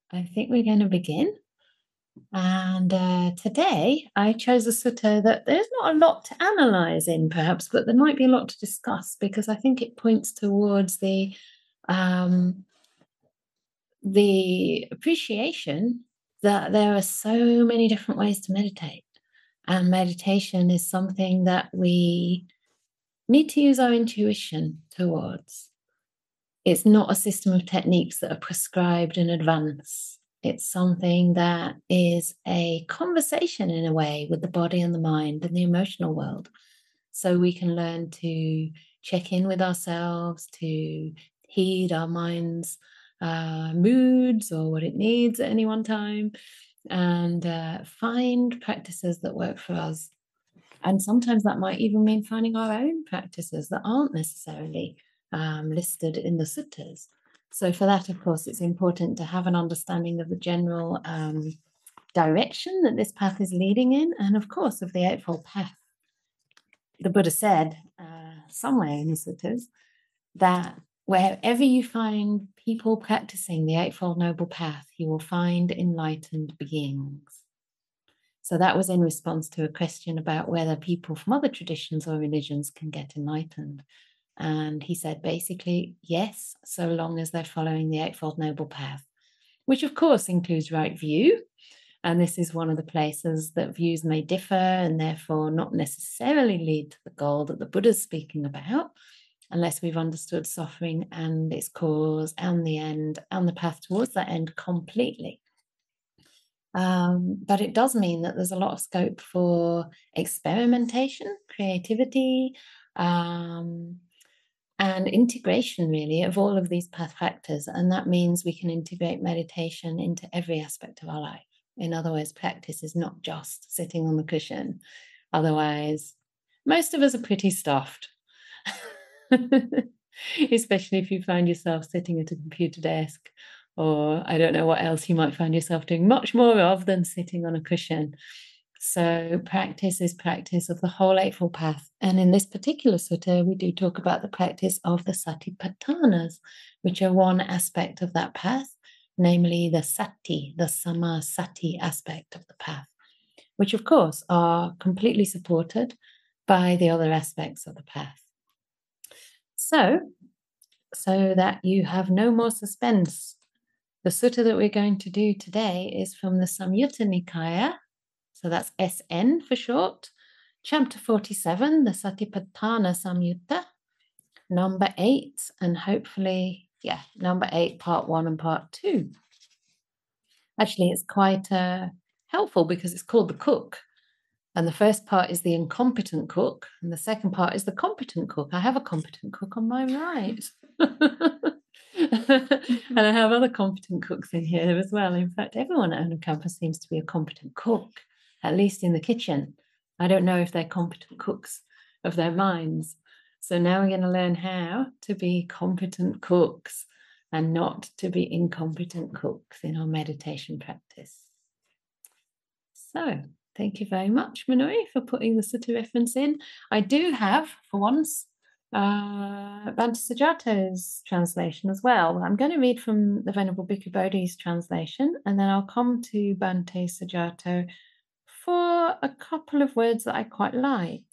I think we're going to begin. And today I chose a sutta that there's not a lot to analyze in, perhaps, but there might be a lot to discuss because I think it points towards um, the appreciation that there are so many different ways to meditate. And meditation is something that we need to use our intuition towards. It's not a system of techniques that are prescribed in advance. It's something that is a conversation in a way with the body and the mind and the emotional world. So we can learn to check in with ourselves, to heed our mind's moods or what it needs at any one time, and find practices that work for us. And sometimes that might even mean finding our own practices that aren't necessarily listed in the suttas. So for that, of course, it's important to have an understanding of the general direction that this path is leading in, and of course, of the Eightfold Path. The Buddha said somewhere in the suttas that wherever you find people practicing the Eightfold Noble Path, you will find enlightened beings. So that was in response to a question about whether people from other traditions or religions can get enlightened. And he said, basically, yes, so long as they're following the Eightfold Noble Path, which of course includes right view. And this is one of the places that views may differ and therefore not necessarily lead to the goal that the Buddha's speaking about, unless we've understood suffering and its cause and the end and the path towards that end completely. But it does mean that there's a lot of scope for experimentation, creativity, and integration, really, of all of these path factors. And that means we can integrate meditation into every aspect of our life. In other words, practice is not just sitting on the cushion. Otherwise, most of us are pretty stuffed. Especially if you find yourself sitting at a computer desk, or I don't know what else you might find yourself doing much more of than sitting on a cushion. So practice is practice of the whole Eightfold Path. And in this particular sutta, we do talk about the practice of the Satipatthanas, which are one aspect of that path, namely the Sati, the Samasati aspect of the path, which of course are completely supported by the other aspects of the path. So that you have no more suspense, the sutta that we're going to do today is from the Samyutta Nikaya, so that's SN for short, chapter 47, the Satipatthana Samyutta, number 8, and hopefully, number 8, part 1 and part 2. Actually, it's quite helpful because it's called the cook. And the first part is the incompetent cook, and the second part is the competent cook. I have a competent cook on my right. And I have other competent cooks in here as well. In fact, everyone at Onam Campus seems to be a competent cook, at least in the kitchen. I don't know if they're competent cooks of their minds. So now we're going to learn how to be competent cooks and not to be incompetent cooks in our meditation practice. So thank you very much, Manui, for putting the sutta reference in. I do have, for once, Bhante Sujato's translation as well. I'm going to read from the Venerable Bhikkhu Bodhi's translation, and then I'll come to Bhante Sujato for a couple of words that I quite like.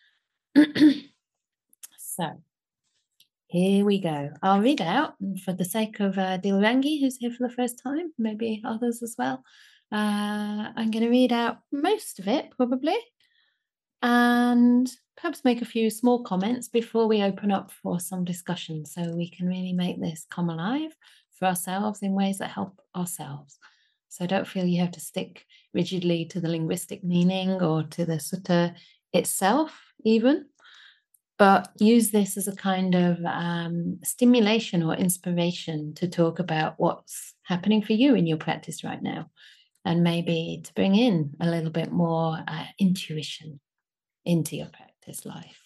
So here we go. I'll read out for the sake of Dilrangi, who's here for the first time, maybe others as well. I'm going to read out most of it, probably, and perhaps make a few small comments before we open up for some discussion so we can really make this come alive for ourselves in ways that help ourselves. So don't feel you have to stick rigidly to the linguistic meaning or to the sutta itself even, but use this as a kind of stimulation or inspiration to talk about what's happening for you in your practice right now, and maybe to bring in a little bit more intuition into your practice life.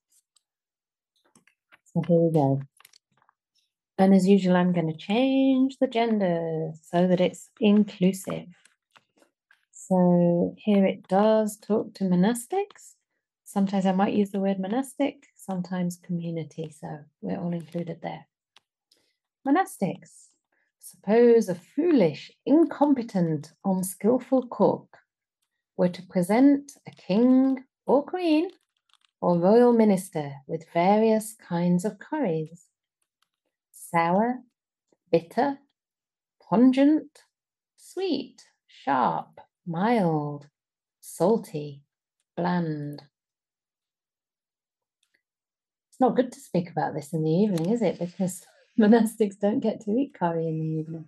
So here we go. And as usual, I'm going to change the gender so that it's inclusive. So here it does talk to monastics. Sometimes I might use the word monastic, sometimes community. So we're all included there. Monastics. Suppose a foolish, incompetent, unskillful cook were to present a king or queen or royal minister with various kinds of curries: sour, bitter, pungent, sweet, sharp, mild, salty, bland. It's not good to speak about this in the evening, is it? Because monastics don't get to eat curry in the evening.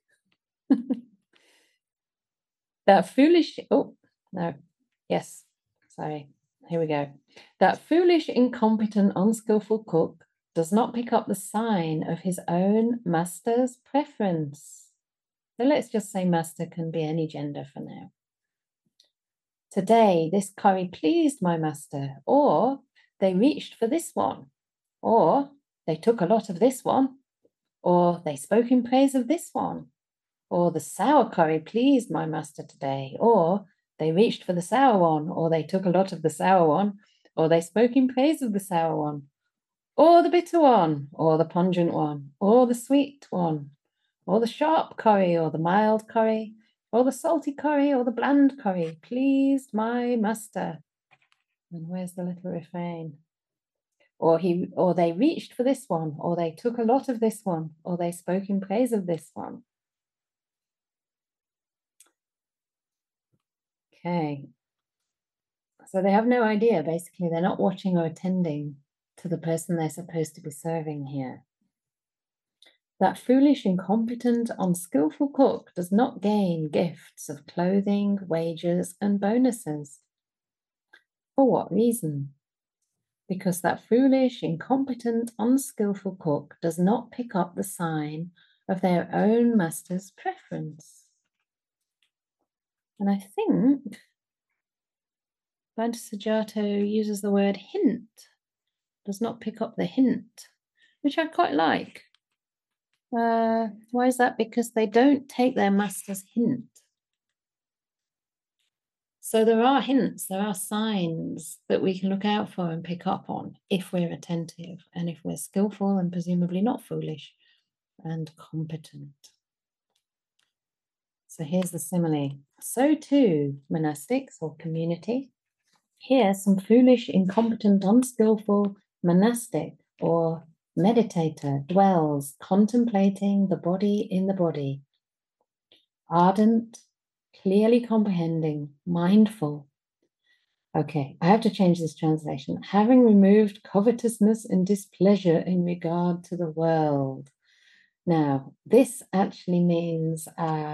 That foolish, oh, no, yes, sorry, here we go. That foolish, incompetent, unskillful cook does not pick up the sign of his own master's preference. So let's just say master can be any gender for now. Today, this curry pleased my master, or they reached for this one, or they took a lot of this one, or they spoke in praise of this one, or the sour curry pleased my master today, or they reached for the sour one, or they took a lot of the sour one, or they spoke in praise of the sour one, or the bitter one, or the pungent one, or the sweet one, or the sharp curry, or the mild curry, or the salty curry, or the bland curry pleased my master. And where's the little refrain? Or they reached for this one, or they took a lot of this one, or they spoke in praise of this one. Okay. So they have no idea, basically. They're not watching or attending to the person they're supposed to be serving here. That foolish, incompetent, unskillful cook does not gain gifts of clothing, wages, and bonuses. For what reason? Because that foolish, incompetent, unskillful cook does not pick up the sign of their own master's preference. And I think Bhante Sujato uses the word hint, does not pick up the hint, which I quite like. Why is that? Because they don't take their master's hint. So there are hints, there are signs that we can look out for and pick up on if we're attentive and if we're skillful and presumably not foolish and competent. So here's the simile. So too, monastics or community, here some foolish, incompetent, unskillful monastic or meditator dwells contemplating the body in the body, ardent, clearly comprehending, mindful. Okay, I have to change this translation. Having removed covetousness and displeasure in regard to the world. Now, this actually means,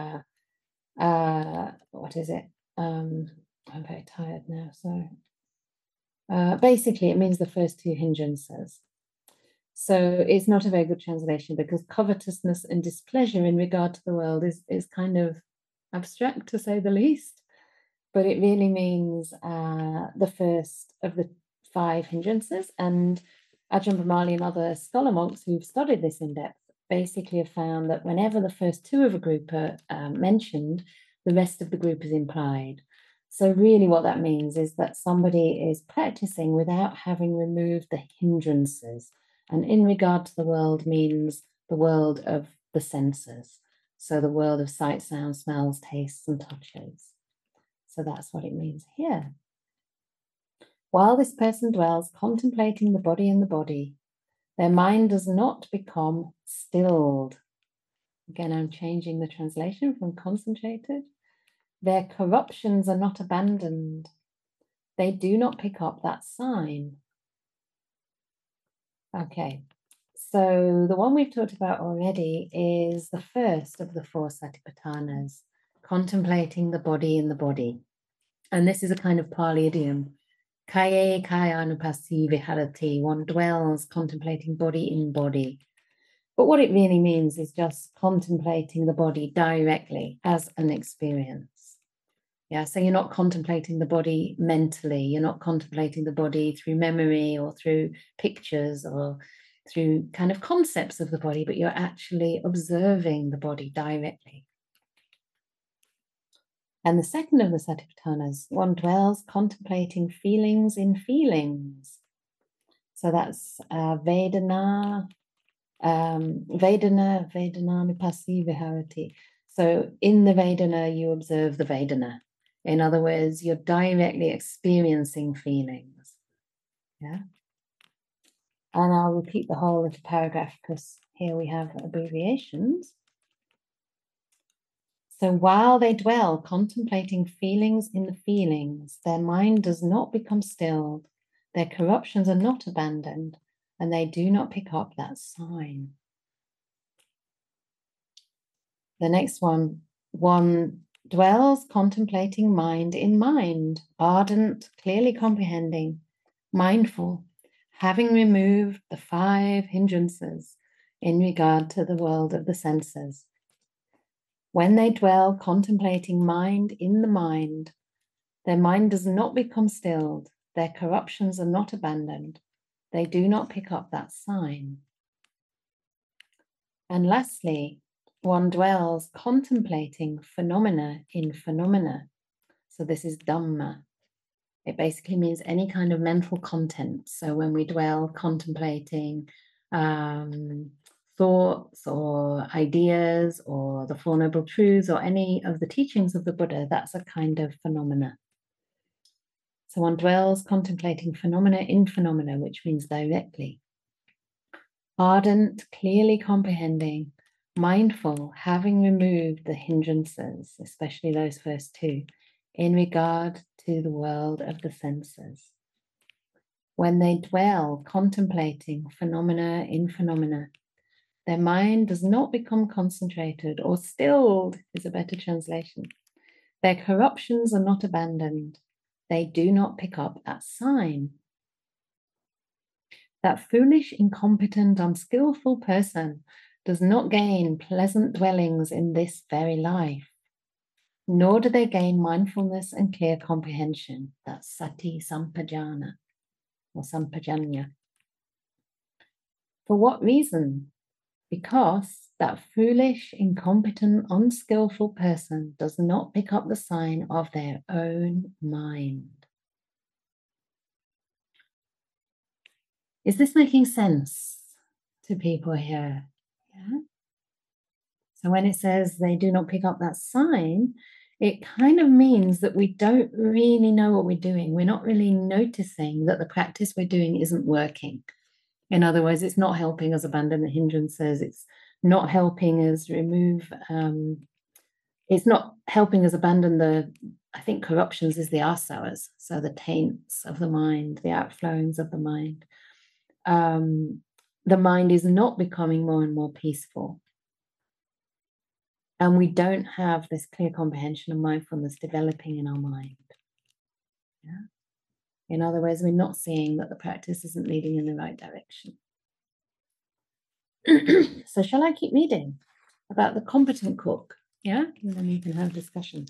what is it? I'm very tired now, so basically it means the first two hindrances. So it's not a very good translation because covetousness and displeasure in regard to the world is kind of abstract, to say the least, but it really means the first of the 5 hindrances. And Ajahn Brahmali and other scholar monks who've studied this in depth basically have found that whenever the first 2 of a group are mentioned, the rest of the group is implied. So really what that means is that somebody is practicing without having removed the hindrances. And in regard to the world means the world of the senses. So the world of sight, sound, smells, tastes, and touches. So that's what it means here. While this person dwells contemplating the body in the body, their mind does not become stilled. Again, I'm changing the translation from concentrated. Their corruptions are not abandoned. They do not pick up that sign. Okay, so the one we've talked about already is the first of the 4 satipatthanas, contemplating the body in the body. And this is a kind of Pali idiom. Kaye kayanupassi viharati, one dwells contemplating body in body. But what it really means is just contemplating the body directly as an experience. Yeah, so you're not contemplating the body mentally, you're not contemplating the body through memory or through pictures or through kind of concepts of the body, but you're actually observing the body directly. And the second of the satipatthanas, one dwells contemplating feelings in feelings. So that's Vedana, Vedana, Vedananupassi Viharati. So in the Vedana, you observe the Vedana. In other words, you're directly experiencing feelings. Yeah. And I'll repeat the whole of the paragraph because here we have abbreviations. So while they dwell contemplating feelings in the feelings, their mind does not become stilled, their corruptions are not abandoned, and they do not pick up that sign. The next one dwells contemplating mind in mind, ardent, clearly comprehending, mindful, having removed the 5 hindrances in regard to the world of the senses. When they dwell contemplating mind in the mind, their mind does not become stilled, their corruptions are not abandoned, they do not pick up that sign. And lastly, one dwells contemplating phenomena in phenomena. So this is Dhamma. It basically means any kind of mental content. So when we dwell contemplating thoughts or ideas or the Four Noble Truths or any of the teachings of the Buddha, that's a kind of phenomena. So one dwells contemplating phenomena in phenomena, which means directly. Ardent, clearly comprehending, mindful, having removed the hindrances, especially those first 2, in regard to the world of the senses. When they dwell contemplating phenomena in phenomena, their mind does not become concentrated or stilled, is a better translation. Their corruptions are not abandoned. They do not pick up that sign. That foolish, incompetent, unskillful person does not gain pleasant dwellings in this very life, nor do they gain mindfulness and clear comprehension. That's sati sampajana or sampajanya. For what reason? Because that foolish, incompetent, unskillful person does not pick up the sign of their own mind. Is this making sense to people here? Yeah. So when it says they do not pick up that sign, it kind of means that we don't really know what we're doing. We're not really noticing that the practice we're doing isn't working. In other words, it's not helping us abandon the hindrances. It's not helping us remove, it's not helping us abandon I think corruptions is the asavas, so the taints of the mind, the outflowings of the mind. The mind is not becoming more and more peaceful. And we don't have this clear comprehension of mindfulness developing in our mind. Yeah? In other words, we're not seeing that the practice isn't leading in the right direction. So shall I keep reading about the competent cook? Yeah, and then we can have discussion.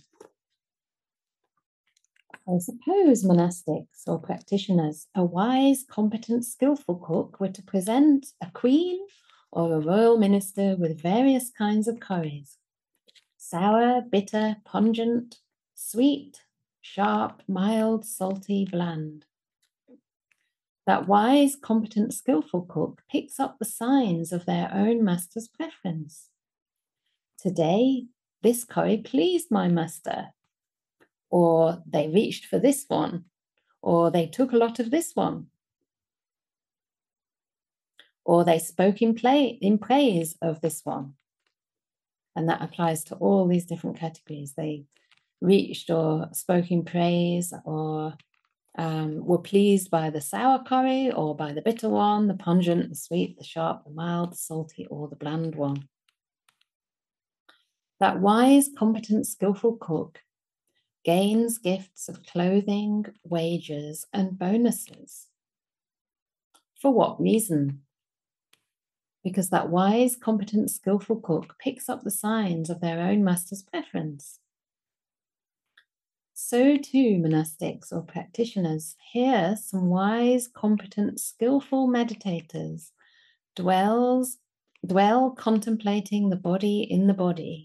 I suppose monastics or practitioners, a wise, competent, skillful cook were to present a queen or a royal minister with various kinds of curries: sour, bitter, pungent, sweet, sharp, mild, salty, bland. That wise, competent, skillful cook picks up the signs of their own master's preference. Today, this curry pleased my master, or they reached for this one, or they took a lot of this one, or they spoke in praise of this one. And that applies to all these different categories. They reached or spoke in praise, or were pleased by the sour curry or by the bitter one, the pungent, the sweet, the sharp, the mild, the salty, or the bland one. That wise, competent, skillful cook gains gifts of clothing, wages, and bonuses. For what reason? Because that wise, competent, skillful cook picks up the signs of their own master's preference. So too, monastics or practitioners, here some wise, competent, skillful meditators dwell contemplating the body in the body,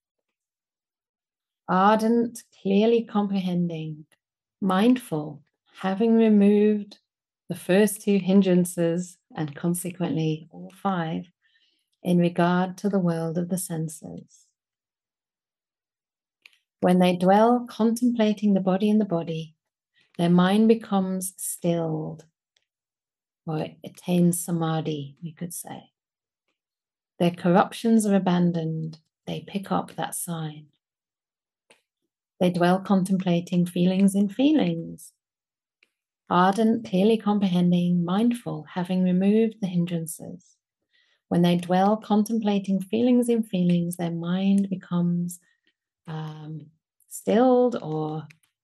ardent, clearly comprehending, mindful, having removed the first 2 hindrances and consequently all 5, in regard to the world of the senses. When they dwell contemplating the body in the body, their mind becomes stilled, or it attains samadhi, we could say. Their corruptions are abandoned. They pick up that sign. They dwell contemplating feelings in feelings, ardent, clearly comprehending, mindful, having removed the hindrances. When they dwell contemplating feelings in feelings, their mind becomes stilled or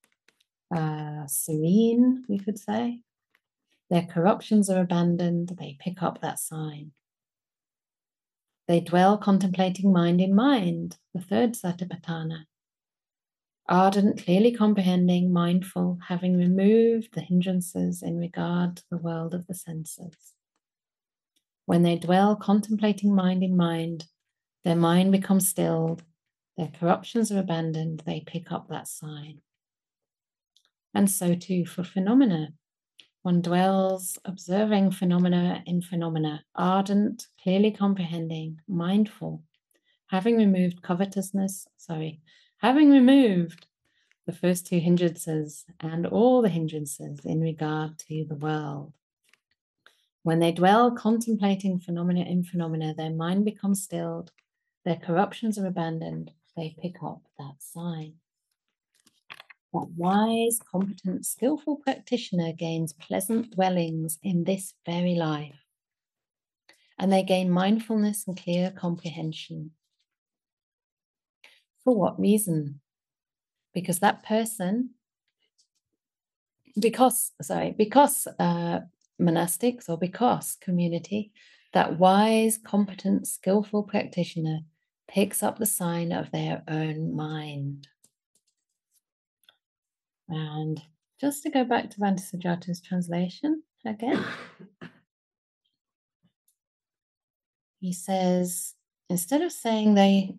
serene, we could say. Their corruptions are abandoned. They pick up that sign. They dwell contemplating mind in mind, the third satipatthana. Ardent, clearly comprehending, mindful, having removed the hindrances in regard to the world of the senses. When they dwell contemplating mind in mind, their mind becomes stilled, their corruptions are abandoned, they pick up that sign. And so too for phenomena. One dwells observing phenomena in phenomena, ardent, clearly comprehending, mindful, having removed having removed the first two hindrances and all the hindrances in regard to the world. When they dwell contemplating phenomena in phenomena, their mind becomes stilled, their corruptions are abandoned, they pick up that sign. That wise, competent, skillful practitioner gains pleasant dwellings in this very life, and they gain mindfulness and clear comprehension. For what reason? Because that person, because monastics, or because community, that wise, competent, skillful practitioner picks up the sign of their own mind. And just to go back to Bhante Sujata's translation again, he says, instead of saying they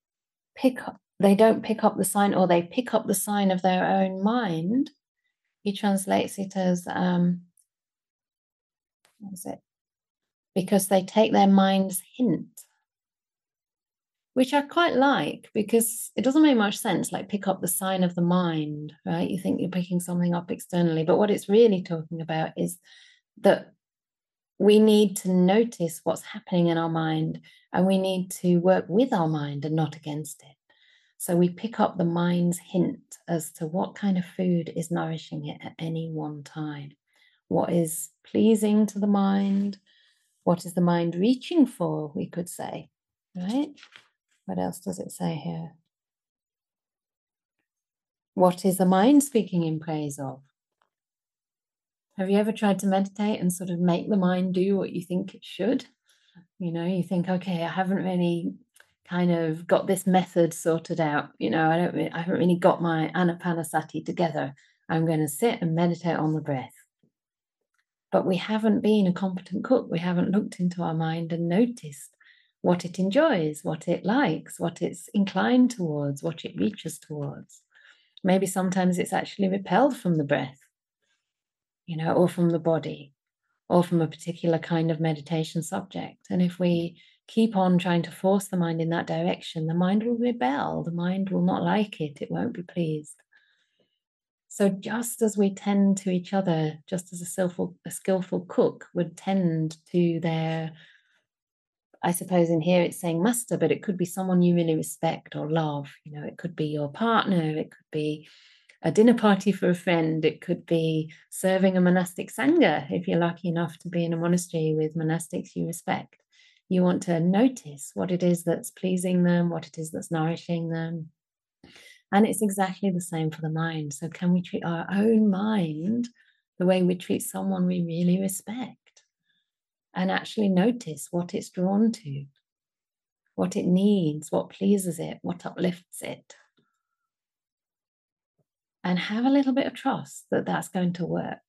don't pick up the sign, or they pick up the sign of their own mind, he translates it as, because they take their mind's hint, which I quite like, because it doesn't make much sense, like pick up the sign of the mind, right? You think you're picking something up externally, but what it's really talking about is that we need to notice what's happening in our mind, and we need to work with our mind and not against it. So we pick up the mind's hint as to what kind of food is nourishing it at any one time. What is pleasing to the mind? What is the mind reaching for, we could say, right? What else does it say here? What is the mind speaking in praise of? Have you ever tried to meditate and sort of make the mind do what you think it should? You know, you think, okay, I haven't really kind of got this method sorted out. You know, I haven't really got my anapanasati together. I'm going to sit and meditate on the breath. But we haven't been a competent cook. We haven't looked into our mind and noticed what it enjoys, what it likes, what it's inclined towards, what it reaches towards. Maybe sometimes it's actually repelled from the breath, you know, or from the body, or from a particular kind of meditation subject. And if we keep on trying to force the mind in that direction, the mind will rebel, the mind will not like it, it won't be pleased. So just as we tend to each other, just as a skillful cook would tend to their, I suppose in here it's saying master, but it could be someone you really respect or love. You know, it could be your partner, it could be a dinner party for a friend, it could be serving a monastic sangha if you're lucky enough to be in a monastery with monastics you respect. You want to notice what it is that's pleasing them, what it is that's nourishing them. And it's exactly the same for the mind. So can we treat our own mind the way we treat someone we really respect? And actually notice what it's drawn to, what it needs, what pleases it, what uplifts it. And have a little bit of trust that that's going to work.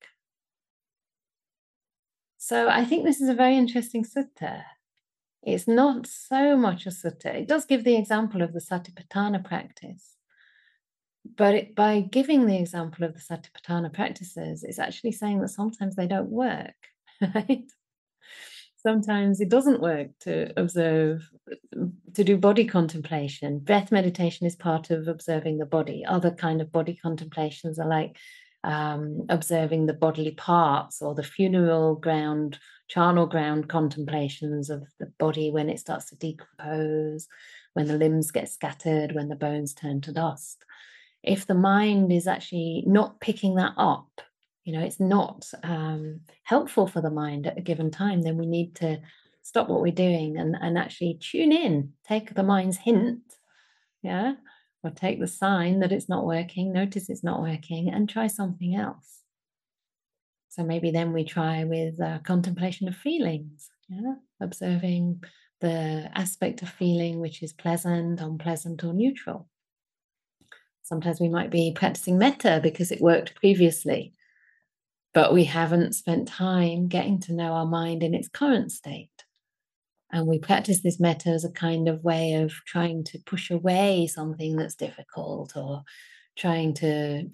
So I think this is a very interesting sutta. It's not so much a sutta. It does give the example of the Satipatthana practice. But by giving the example of the Satipatthana practices, it's actually saying that sometimes they don't work, right? Sometimes it doesn't work to observe, to do body contemplation. Breath meditation is part of observing the body. Other kind of body contemplations are like observing the bodily parts, or the funeral ground, charnel ground contemplations of the body when it starts to decompose, when the limbs get scattered, when the bones turn to dust. If the mind is actually not picking that up, it's not helpful for the mind at a given time, then we need to stop what we're doing and actually tune in, take the mind's hint, or take the sign that it's not working, notice it's not working, and try something else. So maybe then we try with contemplation of feelings, observing the aspect of feeling which is pleasant, unpleasant, or neutral. Sometimes we might be practicing metta because it worked previously, but we haven't spent time getting to know our mind in its current state. And we practice this metta as a kind of way of trying to push away something that's difficult, or trying to,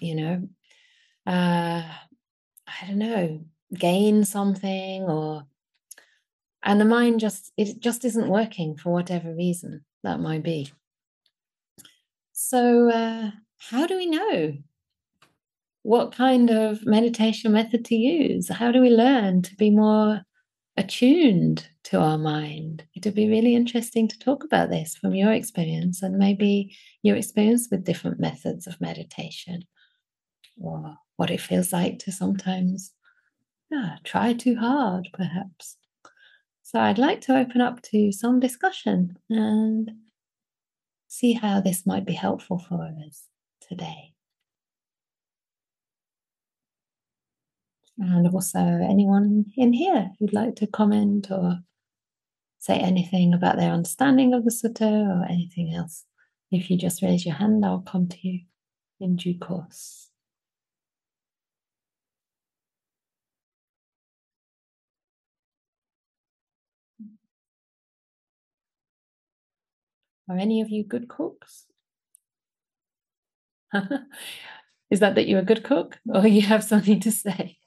gain something, and the mind just isn't working for whatever reason that might be. So how do we know what kind of meditation method to use? How do we learn to be more attuned to our mind? It'd be really interesting to talk about this from your experience, and maybe your experience with different methods of meditation, or what it feels like to sometimes try too hard, perhaps. So I'd like to open up to some discussion and see how this might be helpful for us today. And also anyone in here who'd like to comment or say anything about their understanding of the sutta or anything else. If you just raise your hand, I'll come to you in due course. Are any of you good cooks? Is that you're a good cook, or you have something to say?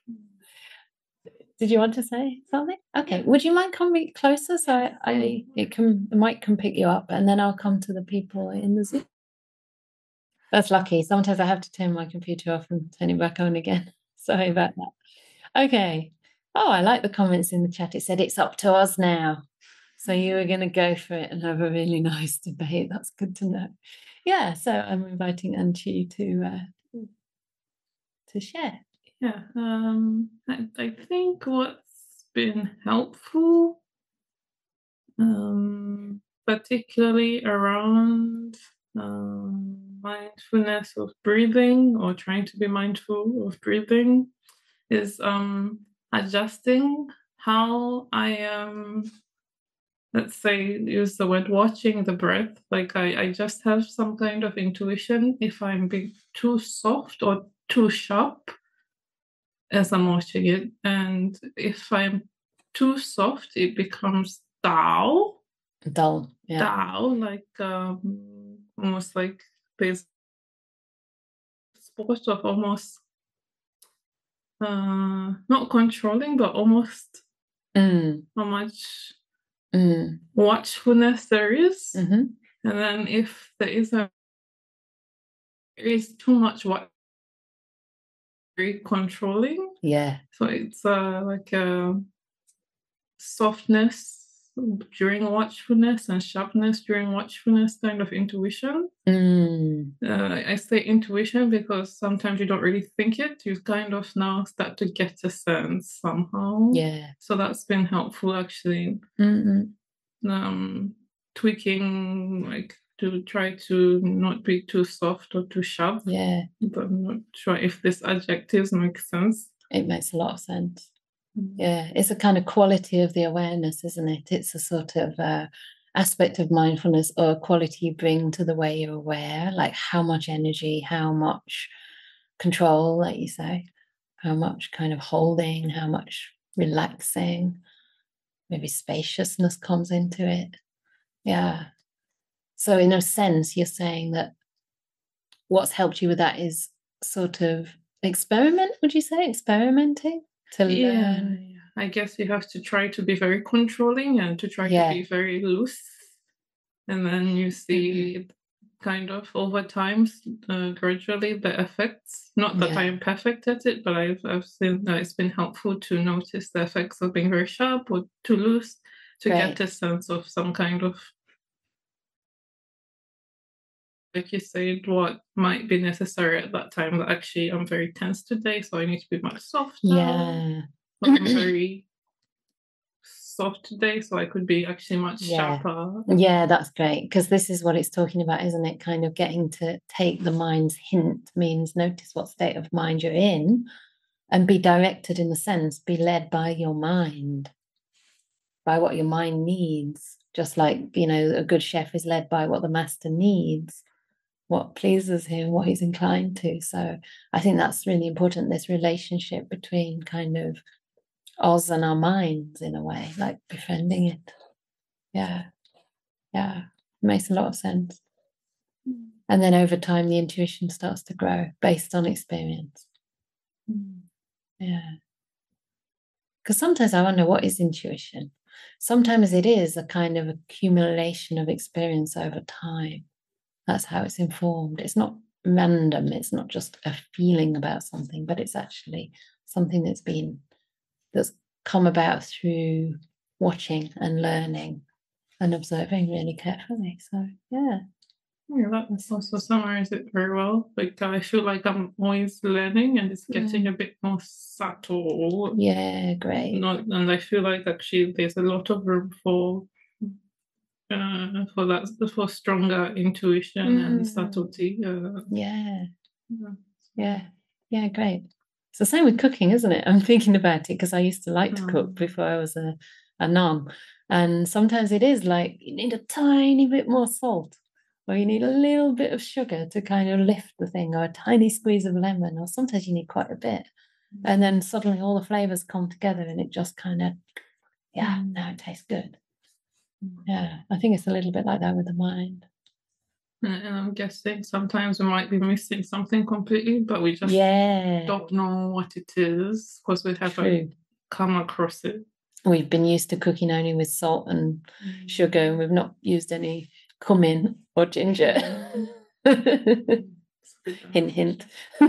Did you want to say something? Okay. Would you mind coming closer so the mic can pick you up, and then I'll come to the people in the Zoom. That's lucky. Sometimes I have to turn my computer off and turn it back on again. Sorry about that. Okay. Oh, I like the comments in the chat. It said it's up to us now. So you were going to go for it and have a really nice debate. That's good to know. Yeah. So I'm inviting Anchi to share. Yeah. I think what's been helpful, particularly around mindfulness of breathing, or trying to be mindful of breathing, is adjusting how I am, let's say, use the word watching the breath. Like I just have some kind of intuition if I'm being too soft or too sharp as I'm watching it. And if I'm too soft, it becomes dull. Dull, yeah. Dull, like almost like there's spot of almost not controlling, but almost how much watchfulness there is. And then if there is too much very controlling. Yeah. So it's like a softness during watchfulness and sharpness during watchfulness kind of intuition. I say intuition because sometimes you don't really think it. You kind of now start to get a sense somehow. Yeah. So that's been helpful, actually. Tweaking, like, to try to not be too soft or too sharp. Yeah. But I'm not sure if this adjectives make sense. It makes a lot of sense. Yeah, it's a kind of quality of the awareness, isn't it? It's a sort of aspect of mindfulness, or a quality you bring to the way you're aware, like how much energy, how much control, like you say, how much kind of holding, how much relaxing, maybe spaciousness comes into it. Yeah. So in a sense, you're saying that what's helped you with that is sort of experiment, would you say? Experimenting to learn I guess you have to try to be very controlling and to try to be very loose. And then you see kind of over time, gradually the effects. Not that I am perfect at it, but I've seen that it's been helpful to notice the effects of being very sharp or too loose to get a sense of some kind of, like you said, what might be necessary at that time. That actually I'm very tense today, so I need to be much softer. But I'm very soft today, so I could be actually much sharper. Yeah, that's great, because this is what it's talking about, isn't it? Kind of getting to take the mind's hint means notice what state of mind you're in and be directed, in a sense, be led by your mind, by what your mind needs. Just like, a good chef is led by what the master needs, what pleases him, what he's inclined to. So I think that's really important, this relationship between kind of us and our minds, in a way, like befriending it. Yeah, it makes a lot of sense. And then over time, the intuition starts to grow based on experience. Yeah. Because sometimes I wonder, what is intuition? Sometimes it is a kind of accumulation of experience over time. That's how it's informed. It's not random. It's not just a feeling about something, but it's actually something that's come about through watching and learning and observing really carefully. So, yeah. That also summarizes it very well. Like, I feel like I'm always learning and it's getting a bit more subtle. Yeah, great. And I feel like actually there's a lot of room for stronger intuition and subtlety. Yeah, great. It's the same with cooking, isn't it? I'm thinking about it because I used to like to cook before I was a nun. And sometimes it is like you need a tiny bit more salt, or you need a little bit of sugar to kind of lift the thing, or a tiny squeeze of lemon, or sometimes you need quite a bit. And then suddenly all the flavors come together and it just kind of, now it tastes good. Yeah, I think it's a little bit like that with the mind. And I'm guessing sometimes we might be missing something completely, but we just don't know what it is because we haven't come across it. We've been used to cooking only with salt and sugar, and we've not used any cumin or ginger. Hint, hint.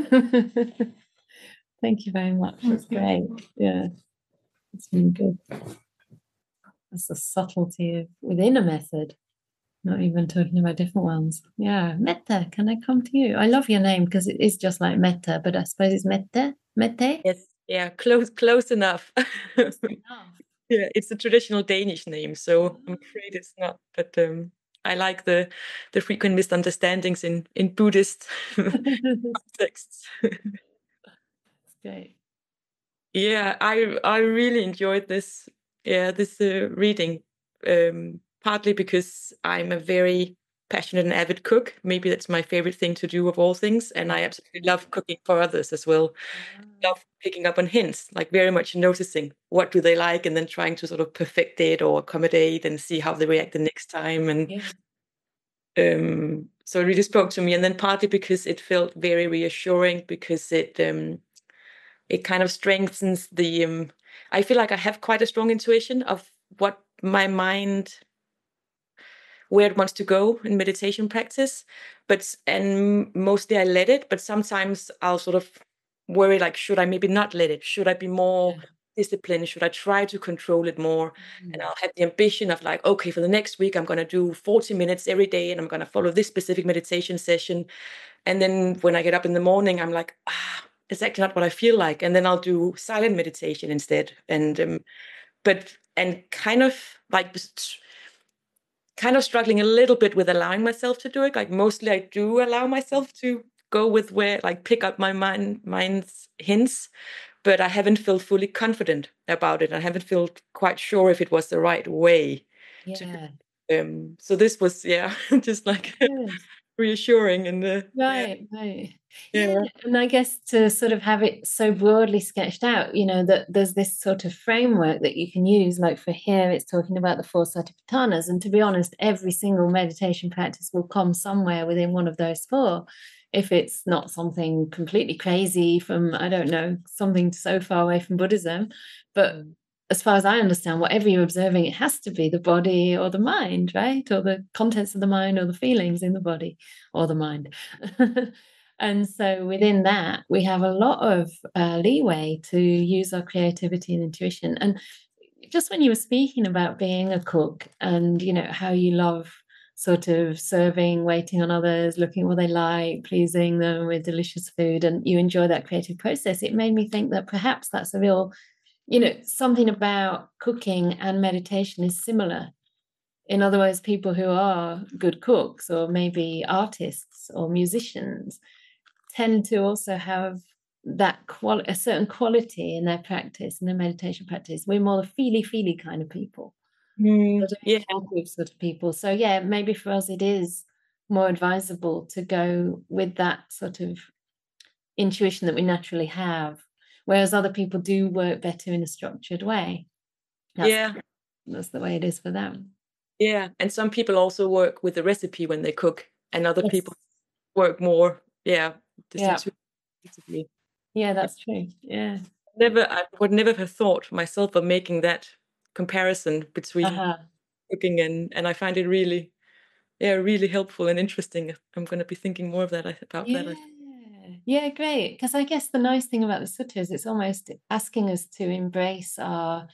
Thank you very much. That's great. Yeah, it's been good. That's the subtlety within a method. Not even talking about different ones. Yeah, Mette, can I come to you? I love your name because it is just like Mette, but I suppose it's Mette? Mette? Yes, yeah, close enough. Yeah, it's a traditional Danish name, so I'm afraid it's not. But I like the frequent misunderstandings in Buddhist contexts. Great. Yeah, I really enjoyed this. Yeah, this reading. Partly because I'm a very passionate and avid cook. Maybe that's my favorite thing to do of all things, and I absolutely love cooking for others as well. Love picking up on hints, like very much noticing what do they like, and then trying to sort of perfect it or accommodate and see how they react the next time. And so it really spoke to me. And then partly because it felt very reassuring, because it kind of strengthens the. I feel like I have quite a strong intuition of what my mind, where it wants to go in meditation practice, and mostly I let it, but sometimes I'll sort of worry, like, should I maybe not let it? Should I be more disciplined? Should I try to control it more? And I'll have the ambition of like, okay, for the next week, I'm going to do 40 minutes every day and I'm going to follow this specific meditation session. And then when I get up in the morning, I'm like, it's actually not what I feel like. And then I'll do silent meditation instead. And, kind of struggling a little bit with allowing myself to do it. Like mostly I do allow myself to go with where, like, pick up my mind's hints, but I haven't felt fully confident about it. I haven't felt quite sure if it was the right way. So this was, just like reassuring and right. Yeah, and I guess to sort of have it so broadly sketched out, that there's this sort of framework that you can use. Like for here, it's talking about the 4 Satipatthanas, and to be honest, every single meditation practice will come somewhere within one of those 4. If it's not something completely crazy from, I don't know, something so far away from Buddhism, but as far as I understand, whatever you're observing, it has to be the body or the mind, right? Or the contents of the mind or the feelings in the body or the mind. And so within that, we have a lot of leeway to use our creativity and intuition. And just when you were speaking about being a cook and, you know, how you love sort of serving, waiting on others, looking what they like, pleasing them with delicious food, and you enjoy that creative process, it made me think that perhaps that's a real, you know, something about cooking and meditation is similar. In other words, people who are good cooks or maybe artists or musicians tend to also have that a certain quality in their practice, in their meditation practice. We're more the feely kind of people, Yeah. intuitive sort of people. So yeah, maybe for us it is more advisable to go with that sort of intuition that we naturally have, whereas other people do work better in a structured way. That's the way it is for them. Yeah. And some people also work with the recipe when they cook, and other Yes. people work more, Yeah. intuitively. Yeah, that's true. Yeah. I would never have thought myself of making that comparison between cooking and I find it really, really helpful and interesting. I'm going to be thinking more of that about Yeah. that. Yeah, great. Because I guess the nice thing about the sutta is it's almost asking us to embrace our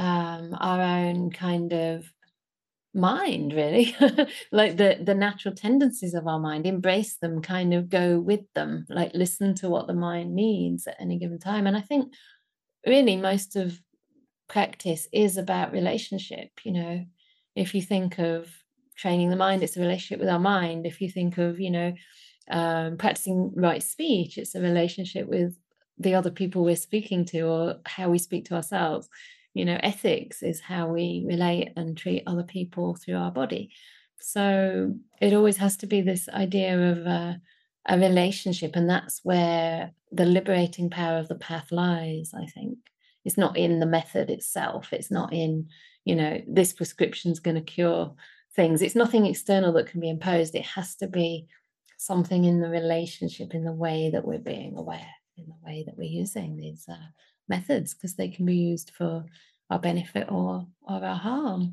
own kind of mind, really. Like the natural tendencies of our mind, embrace them, kind of go with them, like listen to what the mind needs at any given time. And I think really most of practice is about relationship. You know, if you think of training the mind, it's a relationship with our mind. If you think of, you know, practicing right speech, it's a relationship with the other people we're speaking to, or how we speak to ourselves. You know, ethics is how we relate and treat other people through our body. So it always has to be this idea of a relationship, and that's where the liberating power of the path lies, I think. It's not in the method itself. It's not in, you know, this prescription's going to cure things. It's nothing external that can be imposed. It has to be something in the relationship, in the way that we're being aware, in the way that we're using these methods, because they can be used for our benefit or our harm.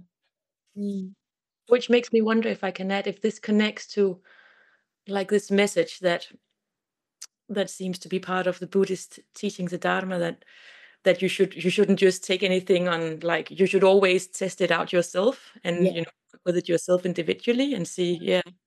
Which makes me wonder if I can add, if this connects to like this message that seems to be part of the Buddhist teachings, the Dharma, that you shouldn't just take anything on, like you should always test it out yourself and you know, with it yourself individually and see.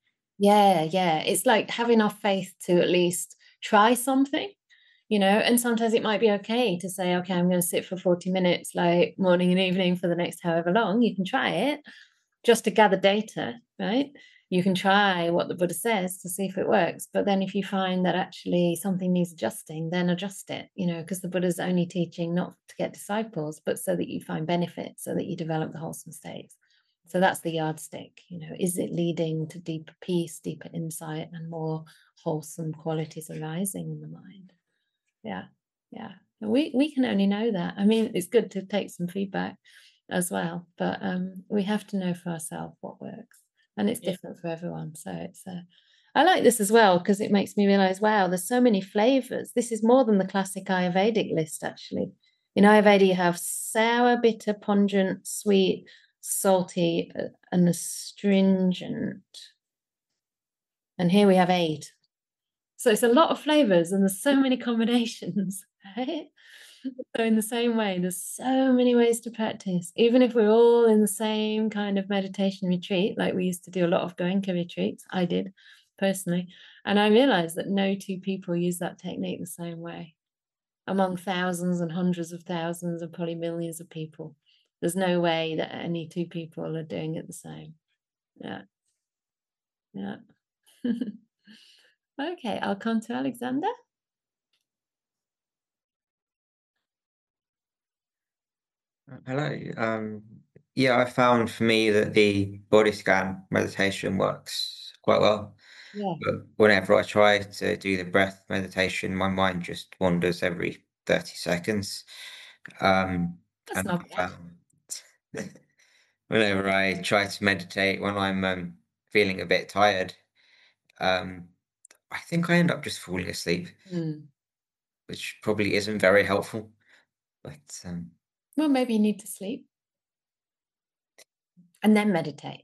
Yeah, it's like having enough faith to at least try something, you know. And sometimes it might be okay to say, okay, I'm going to sit for 40 minutes, like morning and evening, for the next however long. You can try it just to gather data, right? You can try what the Buddha says to see if it works. But then if you find that actually something needs adjusting, then adjust it, you know, because the Buddha's only teaching not to get disciples, but so that you find benefits, so that you develop the wholesome states. So that's the yardstick, you know. Is it leading to deeper peace, deeper insight, and more wholesome qualities arising in the mind? Yeah. We can only know that. I mean, it's good to take some feedback as well, but we have to know for ourselves what works, and it's different for everyone. So it's I like this as well, because it makes me realize, wow, there's so many flavors. This is more than the classic Ayurvedic list, actually. In Ayurveda, you have sour, bitter, pungent, sweet, salty, and astringent. And here we have 8. So it's a lot of flavors, and there's so many combinations, right? So in the same way, there's so many ways to practice. Even if we're all in the same kind of meditation retreat, like we used to do a lot of Goenka retreats, I did personally, and I realized that no 2 people use that technique the same way. Among thousands and hundreds of thousands and probably millions of people, there's no way that any 2 people are doing it the same. Yeah. Okay, I'll come to Alexander. Hello. Yeah, I found for me that the body scan meditation works quite well. Yeah. But whenever I try to do the breath meditation, my mind just wanders every 30 seconds. That's And not I found whenever I try to meditate when I'm feeling a bit tired, I think I end up just falling asleep, bad. which probably isn't very helpful. But Well, maybe you need to sleep and then meditate.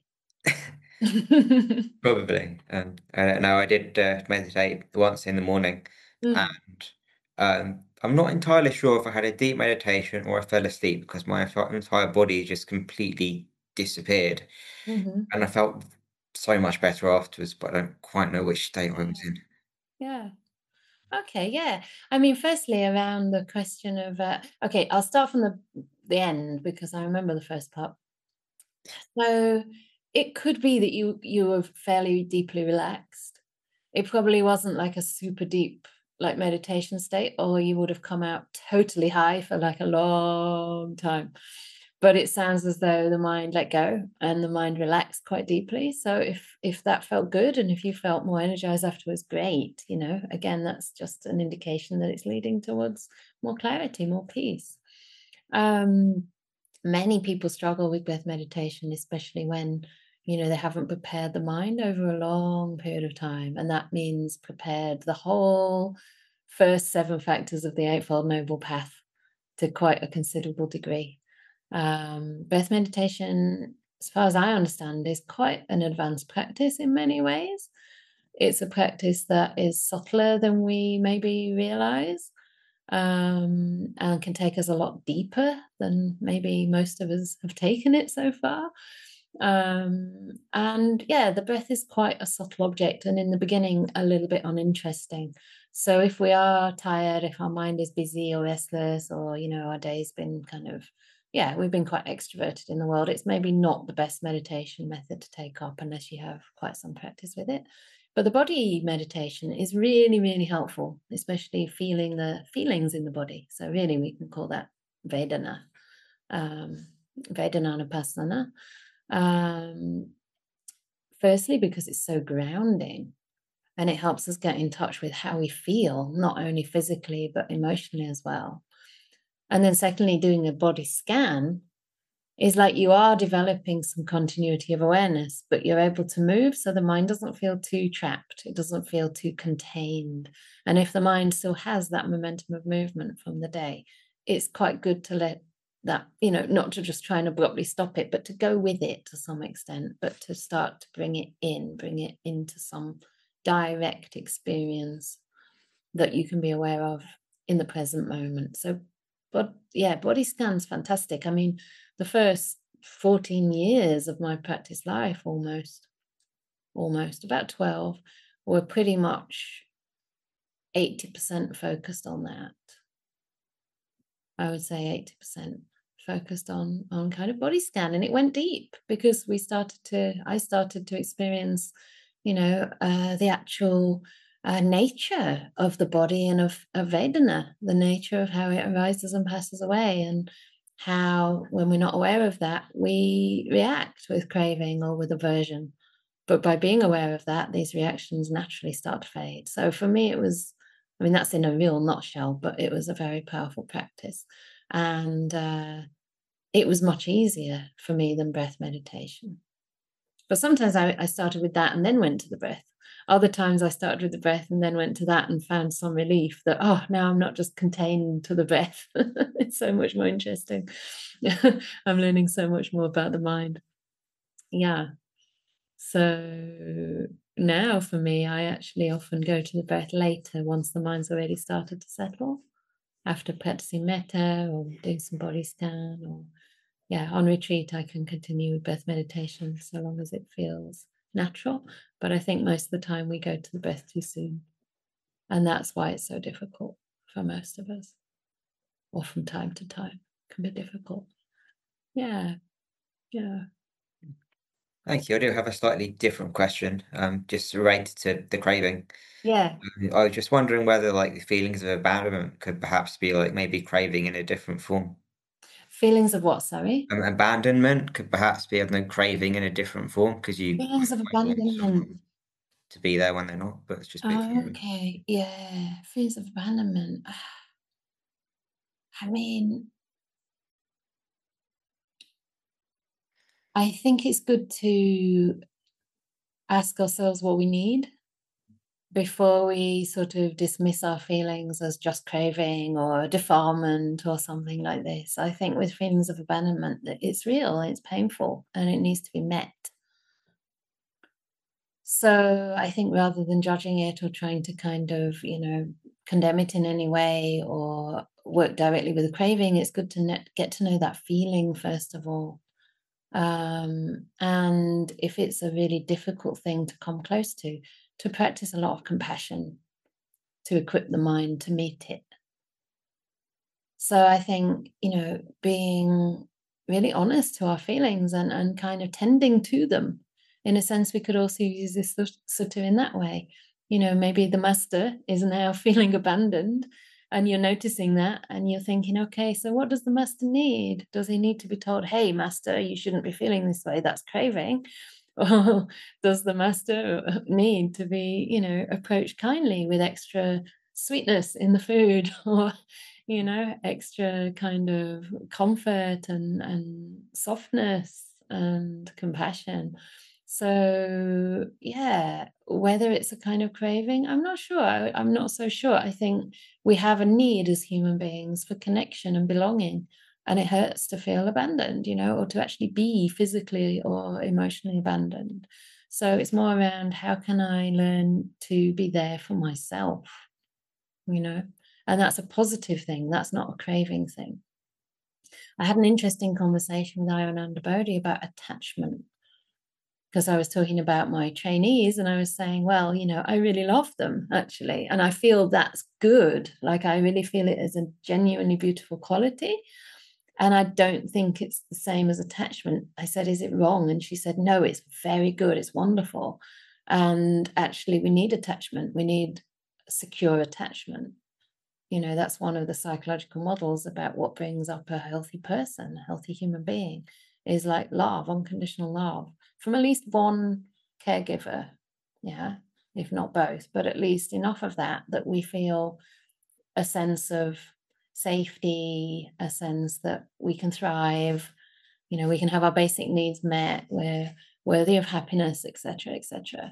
Probably. I don't know. I did meditate once in the morning, Mm, and I'm not entirely sure if I had a deep meditation or I fell asleep because my entire body just completely disappeared, mhm. and I felt so much better afterwards. But I don't quite know which state I was in. Yeah. Okay, yeah. I mean, firstly, around the question of okay, I'll start from the end because I remember the first part. So it could be that you were fairly deeply relaxed. It probably wasn't like a super deep like meditation state, or you would have come out totally high for like a long time. But it sounds as though the mind let go and the mind relaxed quite deeply. So if that felt good and if you felt more energized afterwards, great. You know, again, that's just an indication that it's leading towards more clarity, more peace. Um, Many people struggle with breath meditation, especially when, you know, they haven't prepared the mind over a long period of time. And that means prepared the whole first 7 factors of the Eightfold Noble Path to quite a considerable degree. Breath meditation, as far as I understand, is quite an advanced practice in many ways. It's a practice that is subtler than we maybe realize, and can take us a lot deeper than maybe most of us have taken it so far. And yeah, the breath is quite a subtle object, and in the beginning, a little bit uninteresting. So if we are tired, if our mind is busy or restless, or you know, our day's been kind of, yeah, we've been quite extroverted in the world, it's maybe not the best meditation method to take up unless you have quite some practice with it. But the body meditation is really, really helpful, especially feeling the feelings in the body. So really, we can call that Vedana, Vedananapassana. Firstly, because it's so grounding and it helps us get in touch with how we feel, not only physically, but emotionally as well. And then secondly, doing a body scan is like you are developing some continuity of awareness, but you're able to move so the mind doesn't feel too trapped. It doesn't feel too contained. And if the mind still has that momentum of movement from the day, it's quite good to let that, you know, not to just try and abruptly stop it, but to go with it to some extent, but to start to bring it into some direct experience that you can be aware of in the present moment. So, but yeah, body scan's fantastic. I mean, the first 14 years of my practice life, almost about 12, were pretty much 80% focused on that. I would say 80% focused on kind of body scan, and it went deep because I started to experience, you know, the actual nature of the body and of Vedana, the nature of how it arises and passes away, and how, when we're not aware of that, we react with craving or with aversion. But by being aware of that, these reactions naturally start to fade. So for me, it was, I mean, that's in a real nutshell, but it was a very powerful practice. And it was much easier for me than breath meditation. But sometimes I started with that and then went to the breath. Other times I started with the breath and then went to that and found some relief that, oh, now I'm not just contained to the breath. It's so much more interesting. I'm learning so much more about the mind. Yeah. So now for me, I actually often go to the breath later once the mind's already started to settle, after practicing metta or doing some body scan, or yeah, on retreat, I can continue with breath meditation so long as it feels natural. But I think most of the time we go to the breath too soon. And that's why it's so difficult for most of us, or from time to time, it can be difficult. Yeah. Yeah. Thank you. I do have a slightly different question, just related to the craving. Yeah. I was just wondering whether like the feelings of abandonment could perhaps be like maybe craving in a different form. Feelings of what, sorry? Abandonment could perhaps be, I don't know, craving in a different form because you Feelings of might want abandonment. someone to be there when they're not, but it's just a bit Oh, curious. okay. Yeah. Feelings of abandonment. I mean, I think it's good to ask ourselves what we need before we sort of dismiss our feelings as just craving or defilement or something like this. I think with feelings of abandonment, that it's real, it's painful, and it needs to be met. So I think rather than judging it or trying to kind of, condemn it in any way or work directly with the craving, it's good to get to know that feeling first of all. And if it's a really difficult thing to come close to practice a lot of compassion, to equip the mind to meet it. So I think, being really honest to our feelings and kind of tending to them. In a sense, we could also use this sort of in that way. Maybe the master is now feeling abandoned and you're noticing that and you're thinking, okay, so what does the master need? Does he need to be told, hey, master, you shouldn't be feeling this way, that's craving? Or does the master need to be, approached kindly with extra sweetness in the food or, extra kind of comfort and softness and compassion? So, yeah, whether it's a kind of craving, I'm not sure. I'm not so sure. I think we have a need as human beings for connection and belonging. And it hurts to feel abandoned, or to actually be physically or emotionally abandoned. So it's more around how can I learn to be there for myself, and that's a positive thing. That's not a craving thing. I had an interesting conversation with Ayananda Bodhi about attachment, because I was talking about my trainees and I was saying, well, I really love them actually. And I feel that's good. Like I really feel it as a genuinely beautiful quality. And I don't think it's the same as attachment. I said, is it wrong? And she said, no, it's very good. It's wonderful. And actually, we need attachment. We need secure attachment. That's one of the psychological models about what brings up a healthy person, a healthy human being, is like love, unconditional love, from at least one caregiver. Yeah, if not both, but at least enough of that we feel a sense of safety, a sense that we can thrive, we can have our basic needs met, we're worthy of happiness, etc., etc.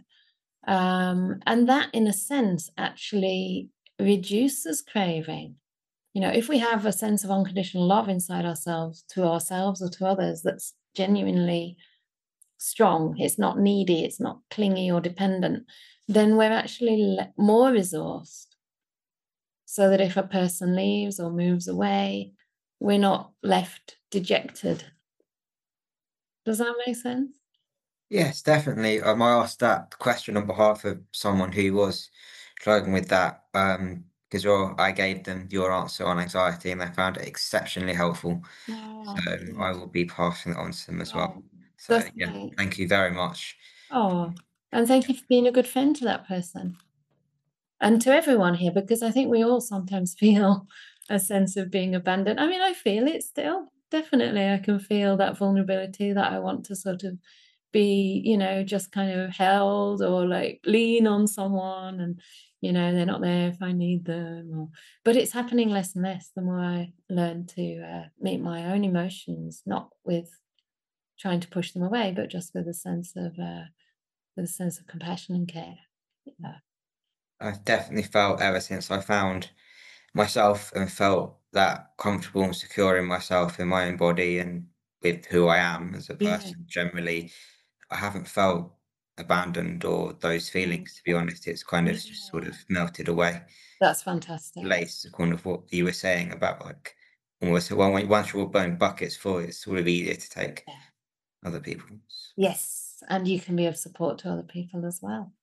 And that, in a sense, actually reduces craving. If we have a sense of unconditional love inside ourselves, to ourselves or to others, that's genuinely strong, it's not needy, it's not clingy or dependent, then we're actually more resourced. So that if a person leaves or moves away, we're not left dejected. Does that make sense? Yes, definitely. I asked that question on behalf of someone who was struggling with that, because I gave them your answer on anxiety and they found it exceptionally helpful. Oh, So I will be passing it on to them as well. oh, So that's yeah, nice. thank you very much. Oh, and thank you for being a good friend to that person. And to everyone here, because I think we all sometimes feel a sense of being abandoned. I mean, I feel it still. Definitely, I can feel that vulnerability that I want to sort of be, just kind of held or like lean on someone and, they're not there if I need them. But it's happening less and less the more I learn to meet my own emotions, not with trying to push them away, but just with a sense of compassion and care. Yeah. I've definitely felt ever since I found myself and felt that comfortable and secure in myself, in my own body, and with who I am as a person generally, I haven't felt abandoned or those feelings, to be honest. It's kind of just sort of melted away. That's fantastic. Relates to kind of what you were saying about like almost once you're burning buckets full, it's sort of easier to take other people's. Yes, and you can be of support to other people as well.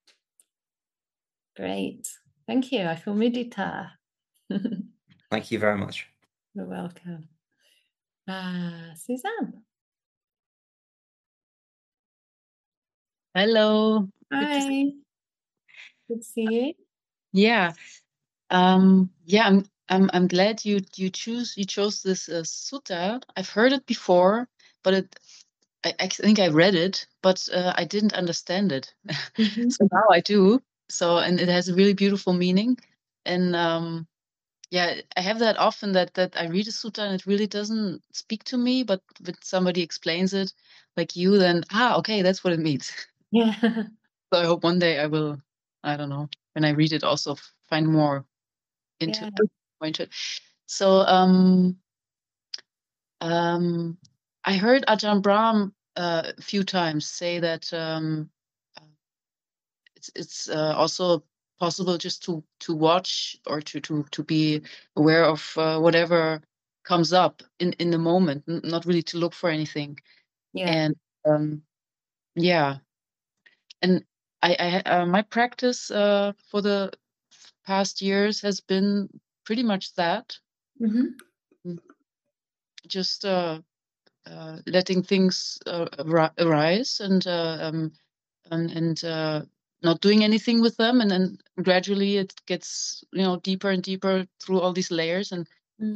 Great. Thank you. I feel mudita. Thank you very much. You're welcome. Suzanne. Hello. Hi. Good to see you. Yeah. Yeah, I'm glad you chose this sutta. I've heard it before, but I think I read it, but I didn't understand it. So now I do. So, and it has a really beautiful meaning. And yeah, I have that often that I read a sutta and it really doesn't speak to me, but when somebody explains it like you, then okay, that's what it means. Yeah. So I hope one day I will I don't know, when I read it, also find more into Yeah. more into it. So I heard Ajahn Brahm a few times say that it's also possible just to watch or to be aware of whatever comes up in the moment, not really to look for anything. Yeah. And yeah, and I my practice for the past years has been pretty much that. Mm-hmm. Just letting things arise and not doing anything with them, and then gradually it gets deeper and deeper through all these layers, and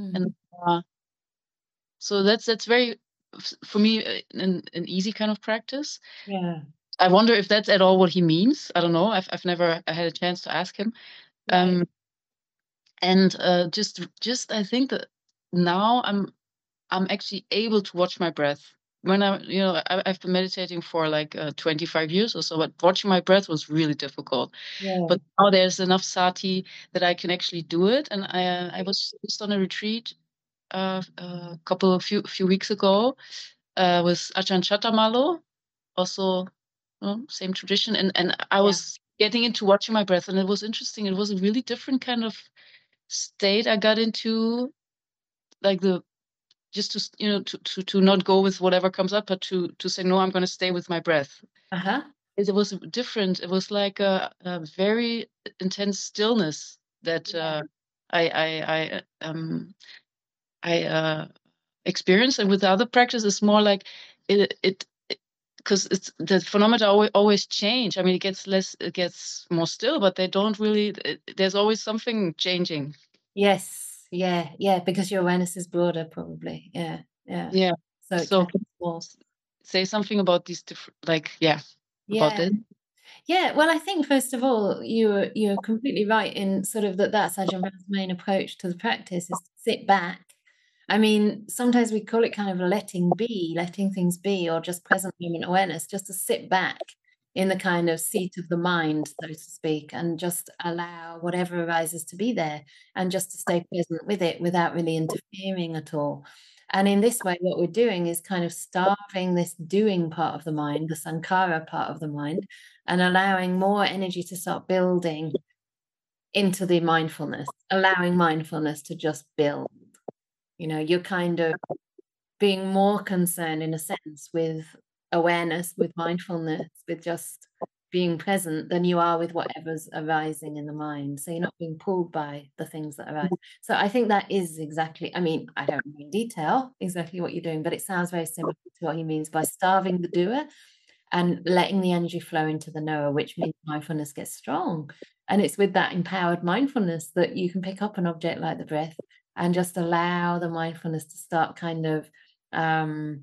so that's very for me an easy kind of practice. Yeah. I wonder if that's at all what he means. I don't know. I've never had a chance to ask him. Right. And just I think that now I'm actually able to watch my breath. When I've been meditating for like 25 years or so, but watching my breath was really difficult. Yeah. But now there's enough sati that I can actually do it. And I was just on a retreat a few weeks ago with Ajahn Chattamalo, also same tradition, and I was getting into watching my breath, and it was interesting. It was a really different kind of state I got into, like just to not go with whatever comes up, but to say no, I'm going to stay with my breath. It was different. It was like a very intense stillness that I experienced. And with the other practice, it's more like it because it's the phenomena always change. I mean, it gets more still, but they don't really. There's always something changing. Yes. Yeah. Because your awareness is broader, probably. Yeah. So say something about these different, about this. Yeah, well, I think first of all, you're completely right in sort of that's Ajahn Brahm's main approach to the practice, is to sit back. I mean, sometimes we call it kind of letting things be, or just present moment awareness, just to sit back in the kind of seat of the mind, so to speak, and just allow whatever arises to be there, and just to stay present with it without really interfering at all. And in this way, what we're doing is kind of starving this doing part of the mind, the sankhara part of the mind, and allowing more energy to start building into the mindfulness, allowing mindfulness to just build. You're kind of being more concerned, in a sense, with awareness, with mindfulness, with just being present, than you are with whatever's arising in the mind. So you're not being pulled by the things that arise. So I think that is exactly, I mean, I don't know in detail exactly what you're doing, but it sounds very similar to what he means by starving the doer and letting the energy flow into the knower, which means mindfulness gets strong. And it's with that empowered mindfulness that you can pick up an object like the breath and just allow the mindfulness to start kind of, kind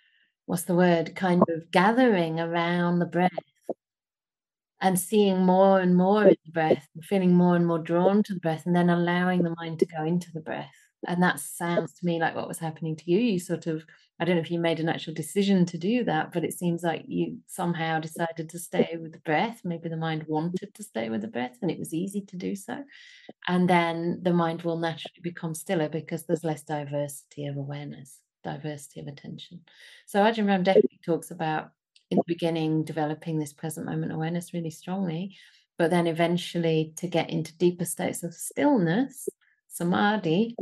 of gathering around the breath and seeing more and more in the breath, and feeling more and more drawn to the breath, and then allowing the mind to go into the breath. And that sounds to me like what was happening to you. You sort of, I don't know if you made an actual decision to do that, but it seems like you somehow decided to stay with the breath. Maybe the mind wanted to stay with the breath and it was easy to do so. And then the mind will naturally become stiller because there's less diversity of awareness, diversity of attention. So Ajahn Brahm definitely talks about, in the beginning, developing this present moment awareness really strongly, but then eventually to get into deeper states of stillness, samadhi,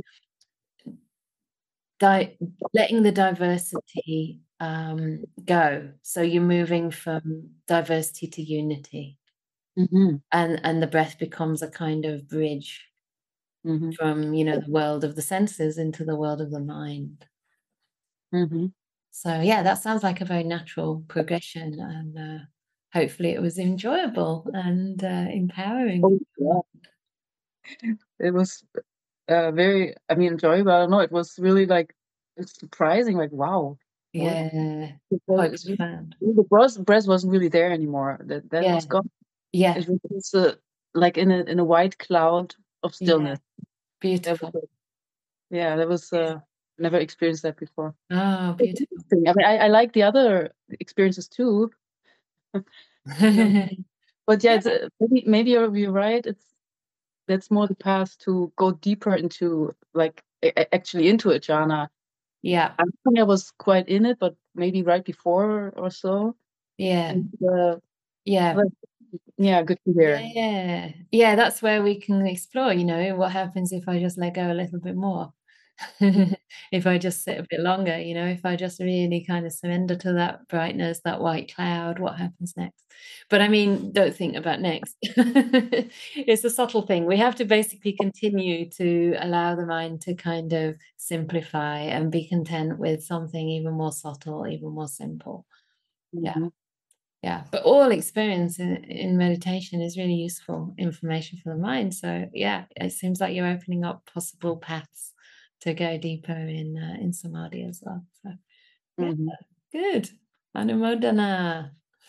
letting the diversity go. So you're moving from diversity to unity. And the breath becomes a kind of bridge from, the world of the senses into the world of the mind. So yeah, that sounds like a very natural progression, and hopefully it was enjoyable and empowering. It was very, enjoyable. I don't know. It was really it's surprising. Like, wow. Yeah. The breath wasn't really there anymore. That was gone. Yeah. It was like in a white cloud of stillness. Yeah. Beautiful. That was never experienced that before. Oh, beautiful. I mean, I like the other experiences too. But But yeah, maybe you're right. That's more the path to go deeper into like actually into a jhana. Yeah. I think I was quite in it, but maybe right before or so. Yeah. And, yeah. but, yeah, good to hear. Yeah, that's where we can explore, what happens if I just let go a little bit more. If I just sit a bit longer, if I just really kind of surrender to that brightness, that white cloud, what happens next? But I mean, don't think about next. It's a subtle thing. We have to basically continue to allow the mind to kind of simplify and be content with something even more subtle, even more simple. Yeah, but all experience in meditation is really useful information for the mind. So yeah, it seems like you're opening up possible paths to go deeper in samadhi as well. So yeah, good. Anumodana.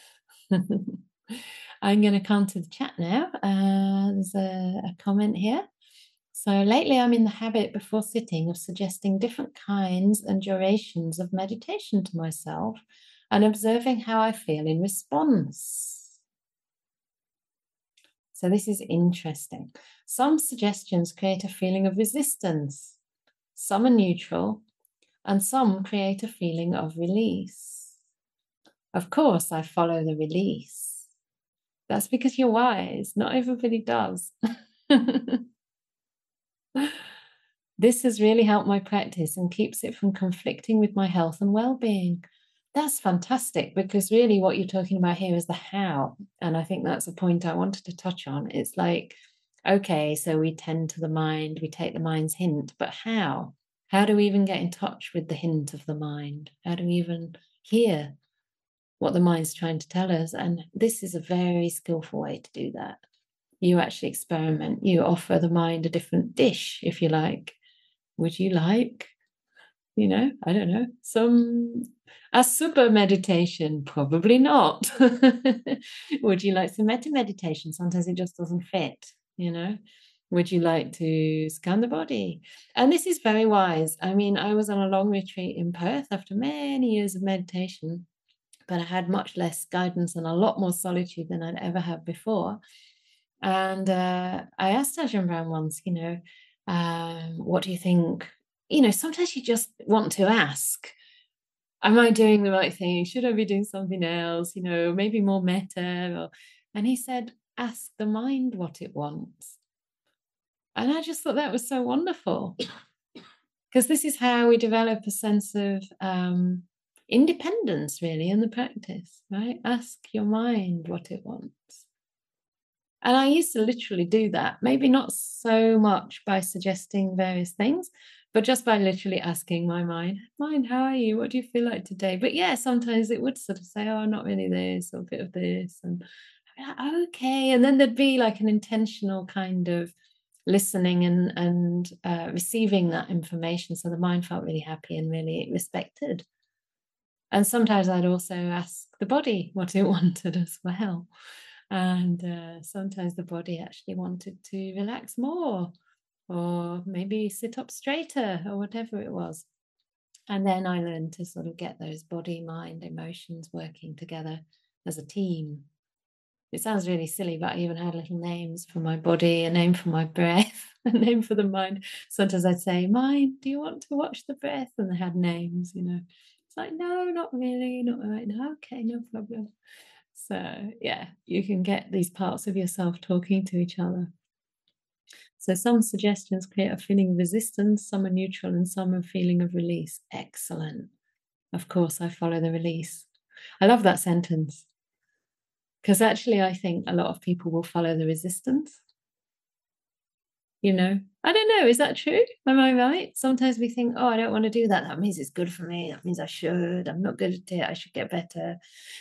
I'm going to come to the chat now. There's a comment here. So lately I'm in the habit before sitting of suggesting different kinds and durations of meditation to myself and observing how I feel in response. So this is interesting. Some suggestions create a feeling of resistance. Some are neutral, and some create a feeling of release. Of course, I follow the release. That's because you're wise. Not everybody does. This has really helped my practice and keeps it from conflicting with my health and well-being. That's fantastic, because really what you're talking about here is the how. And I think that's a point I wanted to touch on. It's like, okay, so we tend to the mind, we take the mind's hint, but how? How do we even get in touch with the hint of the mind? How do we even hear what the mind's trying to tell us? And this is a very skillful way to do that. You actually experiment. You offer the mind a different dish, if you like. Would you like, I don't know, a super meditation? Probably not. Would you like some metta meditation? Sometimes it just doesn't fit, Would you like to scan the body? And this is very wise. I mean, I was on a long retreat in Perth after many years of meditation, but I had much less guidance and a lot more solitude than I'd ever had before. And I asked Ajahn Brahm once, what do you think? Sometimes you just want to ask, am I doing the right thing? Should I be doing something else? Maybe more metta. And he said, ask the mind what it wants. And I just thought that was so wonderful, because this is how we develop a sense of independence, really, in the practice, right? Ask your mind what it wants. And I used to literally do that, maybe not so much by suggesting various things, but just by literally asking my mind, how are you? What do you feel like today? But yeah, sometimes it would sort of say, oh, not really this, or a bit of this. And okay. And then there'd be like an intentional kind of listening and receiving that information. So the mind felt really happy and really respected. And sometimes I'd also ask the body what it wanted as well. And sometimes the body actually wanted to relax more, or maybe sit up straighter, or whatever it was. And then I learned to sort of get those body, mind, emotions working together as a team. It sounds really silly, but I even had little names for my body, a name for my breath, a name for the mind. Sometimes I'd say, mind, do you want to watch the breath? And they had names, It's like, no, not really, not right now. Okay, no problem. So yeah, you can get these parts of yourself talking to each other. So some suggestions create a feeling of resistance, some are neutral, and some a feeling of release. Excellent. Of course, I follow the release. I love that sentence, because actually I think a lot of people will follow the resistance. I don't know, is that true? Am I right? Sometimes we think, oh, I don't want to do that. That means it's good for me. That means I should. I'm not good at it. I should get better.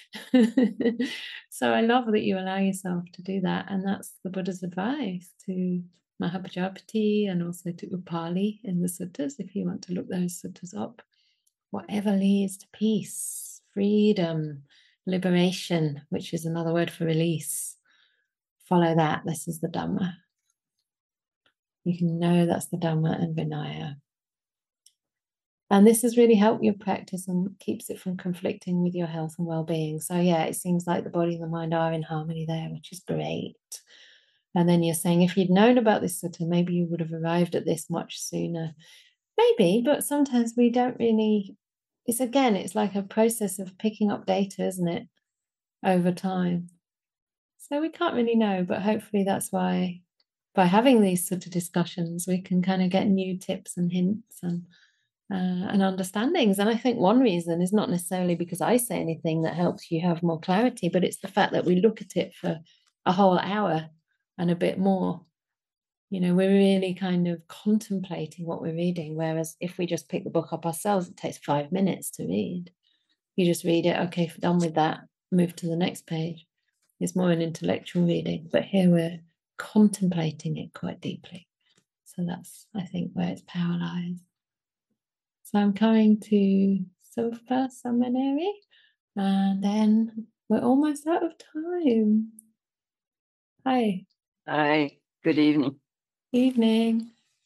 So I love that you allow yourself to do that. And that's the Buddha's advice to Mahapajapati and also to Upali in the suttas, if you want to look those suttas up. Whatever leads to peace, freedom, liberation, which is another word for release. Follow that. This is the Dhamma. You can know that's the Dhamma and Vinaya. And this has really helped your practice and keeps it from conflicting with your health and well-being. So yeah, it seems like the body and the mind are in harmony there, which is great. And then you're saying if you'd known about this sutta, maybe you would have arrived at this much sooner. Maybe, but sometimes we don't really. It's like a process of picking up data, isn't it, over time? So we can't really know, but hopefully that's why by having these sort of discussions, we can kind of get new tips and hints and understandings. And I think one reason is not necessarily because I say anything that helps you have more clarity, but it's the fact that we look at it for a whole hour and a bit more. We're really kind of contemplating what we're reading, whereas if we just pick the book up ourselves, it takes 5 minutes to read. You just read it, okay, done with that, move to the next page. It's more an intellectual reading, but here we're contemplating it quite deeply. So that's, I think, where its power lies. So I'm coming to Sofa Samaneri, and then we're almost out of time. Hi. Hi, good evening. Evening.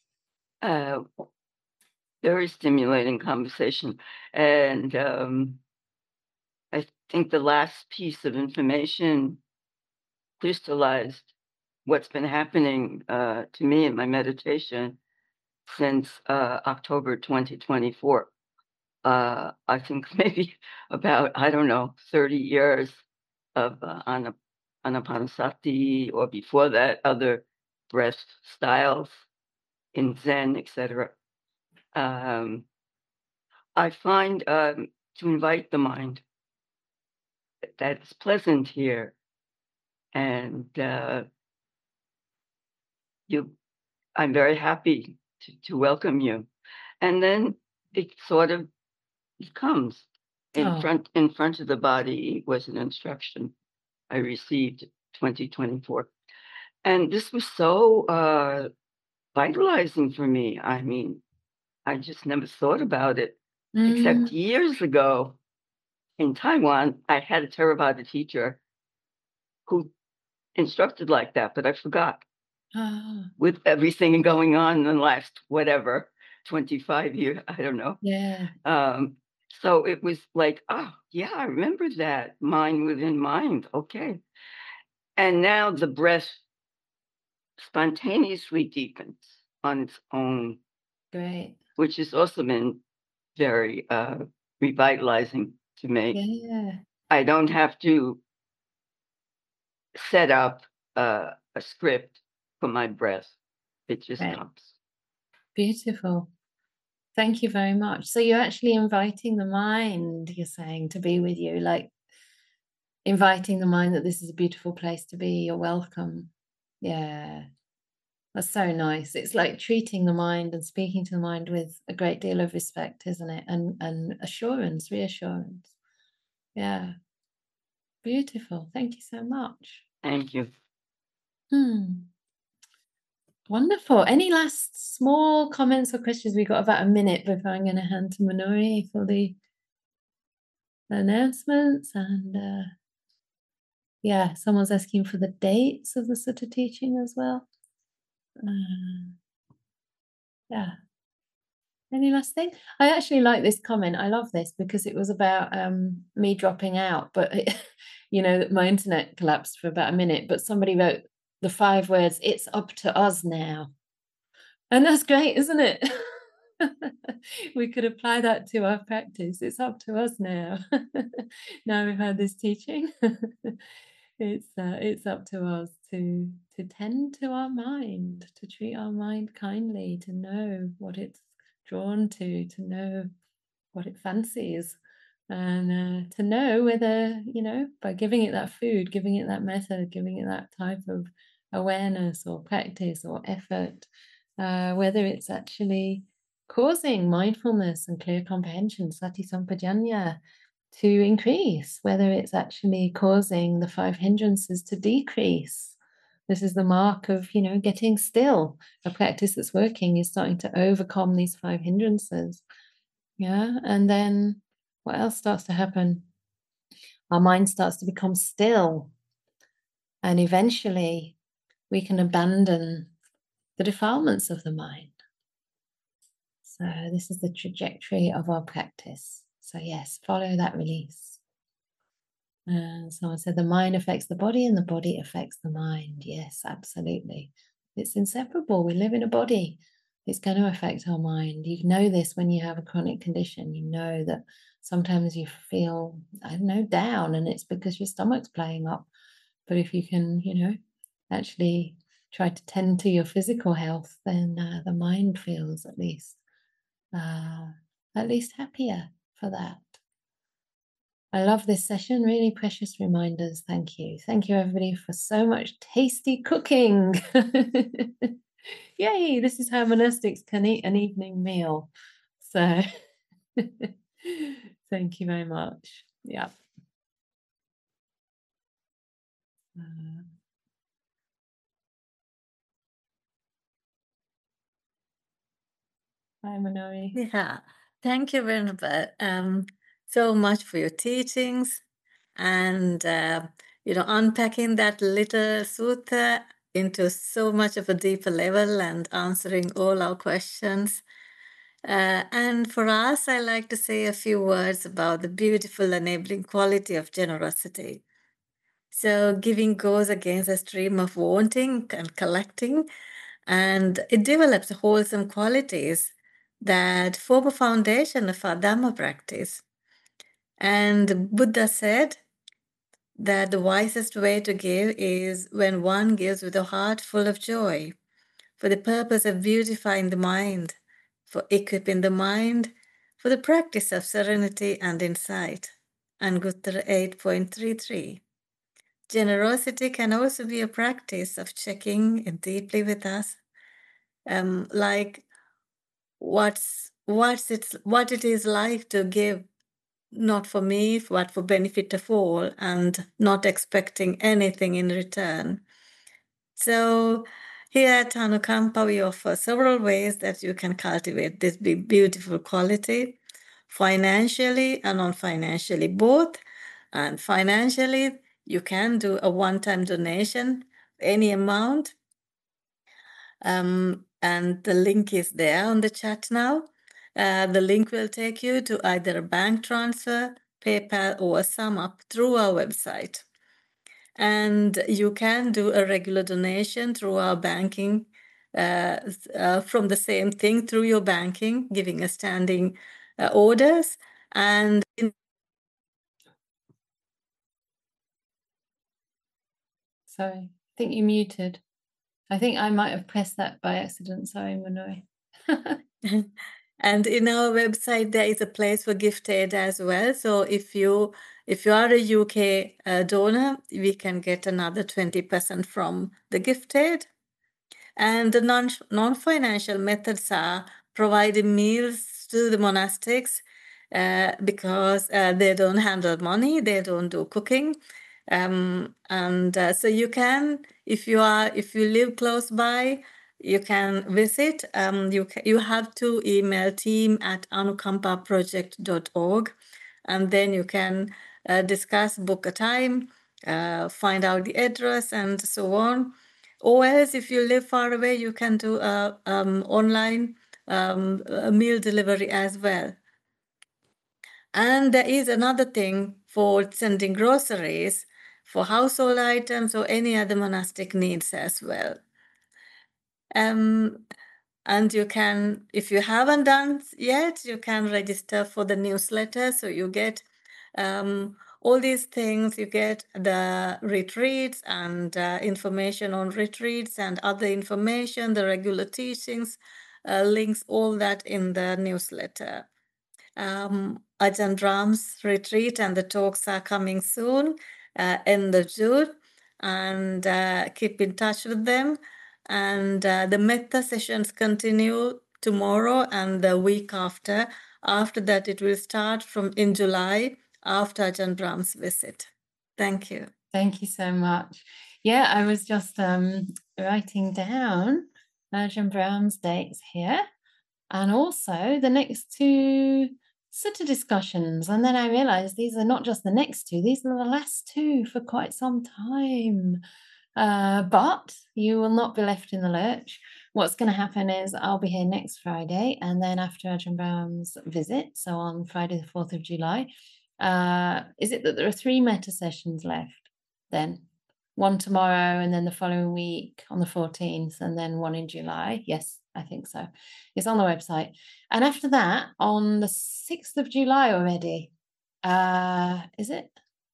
Very stimulating conversation. And I think the last piece of information crystallized what's been happening to me in my meditation since October 2024. I think maybe about, 30 years of Anapanasati, or before that, other breath styles in Zen, etc. I find to invite the mind that's pleasant here, and I'm very happy to welcome you. And then it sort of comes in front of the body. Was an instruction I received 2024, and this was so vitalizing for me. I mean, I just never thought about it, except years ago in Taiwan. I had a Theravada teacher who instructed like that, but I forgot. With everything going on in the last, 25 years, I don't know. Yeah. So it was like, oh, yeah, I remember that. Mind within mind. Okay. And now the breath spontaneously deepens on its own. Great. Which has also been very revitalizing to me. Yeah. I don't have to set up a script for my breath. It just comes. Beautiful. Thank you very much. So you're actually inviting the mind, you're saying, to be with you, like inviting the mind that this is a beautiful place to be. You're welcome. Yeah. That's so nice. It's like treating the mind and speaking to the mind with a great deal of respect, isn't it? And assurance, reassurance. Yeah. Beautiful. Thank you so much. Thank you. Wonderful. Any last small comments or questions? We've got about a minute before I'm going to hand to Minori for the announcements. And yeah, someone's asking for the dates of the sutta teaching as well. Yeah. Any last thing? I actually like this comment. I love this because it was about me dropping out, but my internet collapsed for about a minute, but somebody wrote the 5 words, "It's up to us now." And that's great, isn't it? We could apply that to our practice. It's up to us now. Now we've had this teaching. It's up to us to tend to our mind, to treat our mind kindly, to know what it's drawn to know what it fancies, and to know whether, by giving it that food, giving it that method, giving it that type of awareness or practice or effort, whether it's actually causing mindfulness and clear comprehension, sati sampajanya, to increase, whether it's actually causing the 5 hindrances to decrease. This is the mark of, getting still. A practice that's working is starting to overcome these 5 hindrances. Yeah. And then what else starts to happen? Our mind starts to become still. And eventually we can abandon the defilements of the mind. So this is the trajectory of our practice. So yes, follow that release. And someone said the mind affects the body and the body affects the mind. Yes, absolutely. It's inseparable. We live in a body. It's going to affect our mind. You know this when you have a chronic condition. You know that sometimes you feel, I don't know, down, and it's because your stomach's playing up. But if you can, actually try to tend to your physical health, then the mind feels at least happier for that. I love this session. Really precious reminders. Thank you. Thank you, everybody, for so much tasty cooking. Yay, this is how monastics can eat an evening meal. So thank you very much. Yeah. Hi, Manoi. Yeah, thank you, Venerable, so much for your teachings and unpacking that little sutta into so much of a deeper level and answering all our questions. And for us, I like to say a few words about the beautiful enabling quality of generosity. So giving goes against a stream of wanting and collecting, and it develops wholesome qualities that form a foundation of our Dhamma practice. And Buddha said that the wisest way to give is when one gives with a heart full of joy, for the purpose of beautifying the mind, for equipping the mind, for the practice of serenity and insight. Anguttara 8.33. Generosity can also be a practice of checking in deeply with us, like what it is like to give, not for me, but for benefit of all, and not expecting anything in return. So here at Anukampa, we offer several ways that you can cultivate this beautiful quality, financially and non-financially both. And financially, you can do a one-time donation, any amount. And the link is there on the chat now. The link will take you to either a bank transfer, PayPal, or a sum up through our website. And you can do a regular donation through our banking, from the same thing through your banking, giving a standing orders. And Sorry, I think you muted. I think I might have pressed that by accident. Sorry, Manoi. And in our website, there is a place for gift aid as well. So if you are a UK donor, we can get another 20% from the gift aid. And the non-financial methods are providing meals to the monastics because they don't handle money, they don't do cooking. So you can, if you live close by, you can visit. You have to email team@anukampaproject.org, and then you can discuss, book a time, find out the address, and so on. Or else, if you live far away, you can do online a meal delivery as well. And there is another thing for sending groceries, for household items or any other monastic needs as well. And you can, if you haven't done yet, you can register for the newsletter. So you get all these things. You get the retreats and information on retreats and other information, the regular teachings, links, all that in the newsletter. Ajahn Brahm's retreat and the talks are coming soon, end of June, and keep in touch with them. And the metta sessions continue tomorrow and the week after. After that, it will start in July after Ajahn Brahm's visit. Thank you. Thank you so much. Yeah, I was just writing down Ajahn Brahm's dates here, and also the next two sutta discussions. And then I realized these are not just the next two, these are the last two for quite some time. But you will not be left in the lurch. what's going to happen is I'll be here next Friday, and then after Ajahn Brahm's visit, so on Friday the 4th of July, is it that there are 3 metta sessions left then? One tomorrow, and then the following week on the 14th, and then one in July. Yes, I think so. It's on the website. And after that, on the 6th of July already, is it?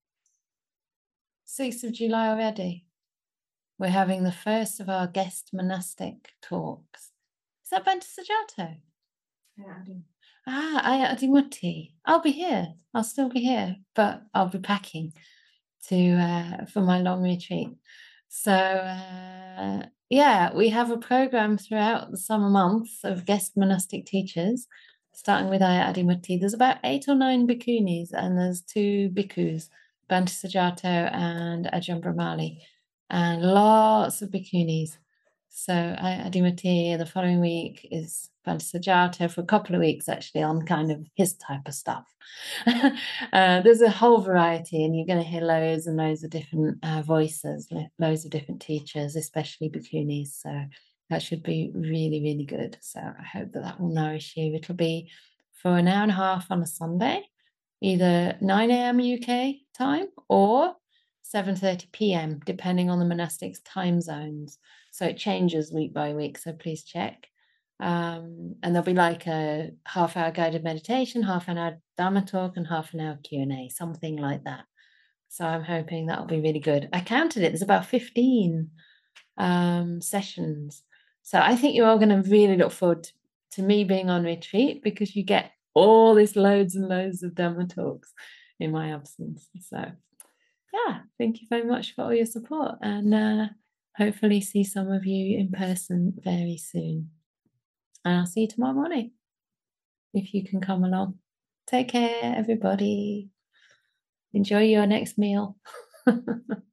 6th of July already. We're having the first of our guest monastic talks. Is that Bhante Sujato? Ayya Adimutti. I'll be here. I'll still be here, but I'll be packing for my long retreat. So yeah, we have a program throughout the summer months of guest monastic teachers, starting with Ayya Adimutti. There's about 8 or 9 bhikkhunis, and there's 2 bhikkhus, Bhante Sujato and Ajahn Brahmali, and lots of bhikkhunis. So Ayya Adimutti the following week is Bhante Sujato for a couple of weeks, actually, on kind of his type of stuff. There's a whole variety, and you're going to hear loads and loads of different voices, loads of different teachers, especially bhikkhunis. So that should be really, really good. So I hope that will nourish you. It'll be for an hour and a half on a Sunday, either 9 a.m. UK time or 7:30 p.m, depending on the monastics' time zones. So it changes week by week, so please check. And there'll be like a half-hour guided meditation, half an hour Dhamma talk, and half an hour Q&A, something like that. So I'm hoping that'll be really good. I counted it, there's about 15 sessions. So I think you're all going to really look forward to me being on retreat, because you get all this loads and loads of Dhamma talks in my absence. So yeah, thank you very much for all your support, and hopefully see some of you in person very soon. And I'll see you tomorrow morning, if you can come along. Take care, everybody. Enjoy your next meal.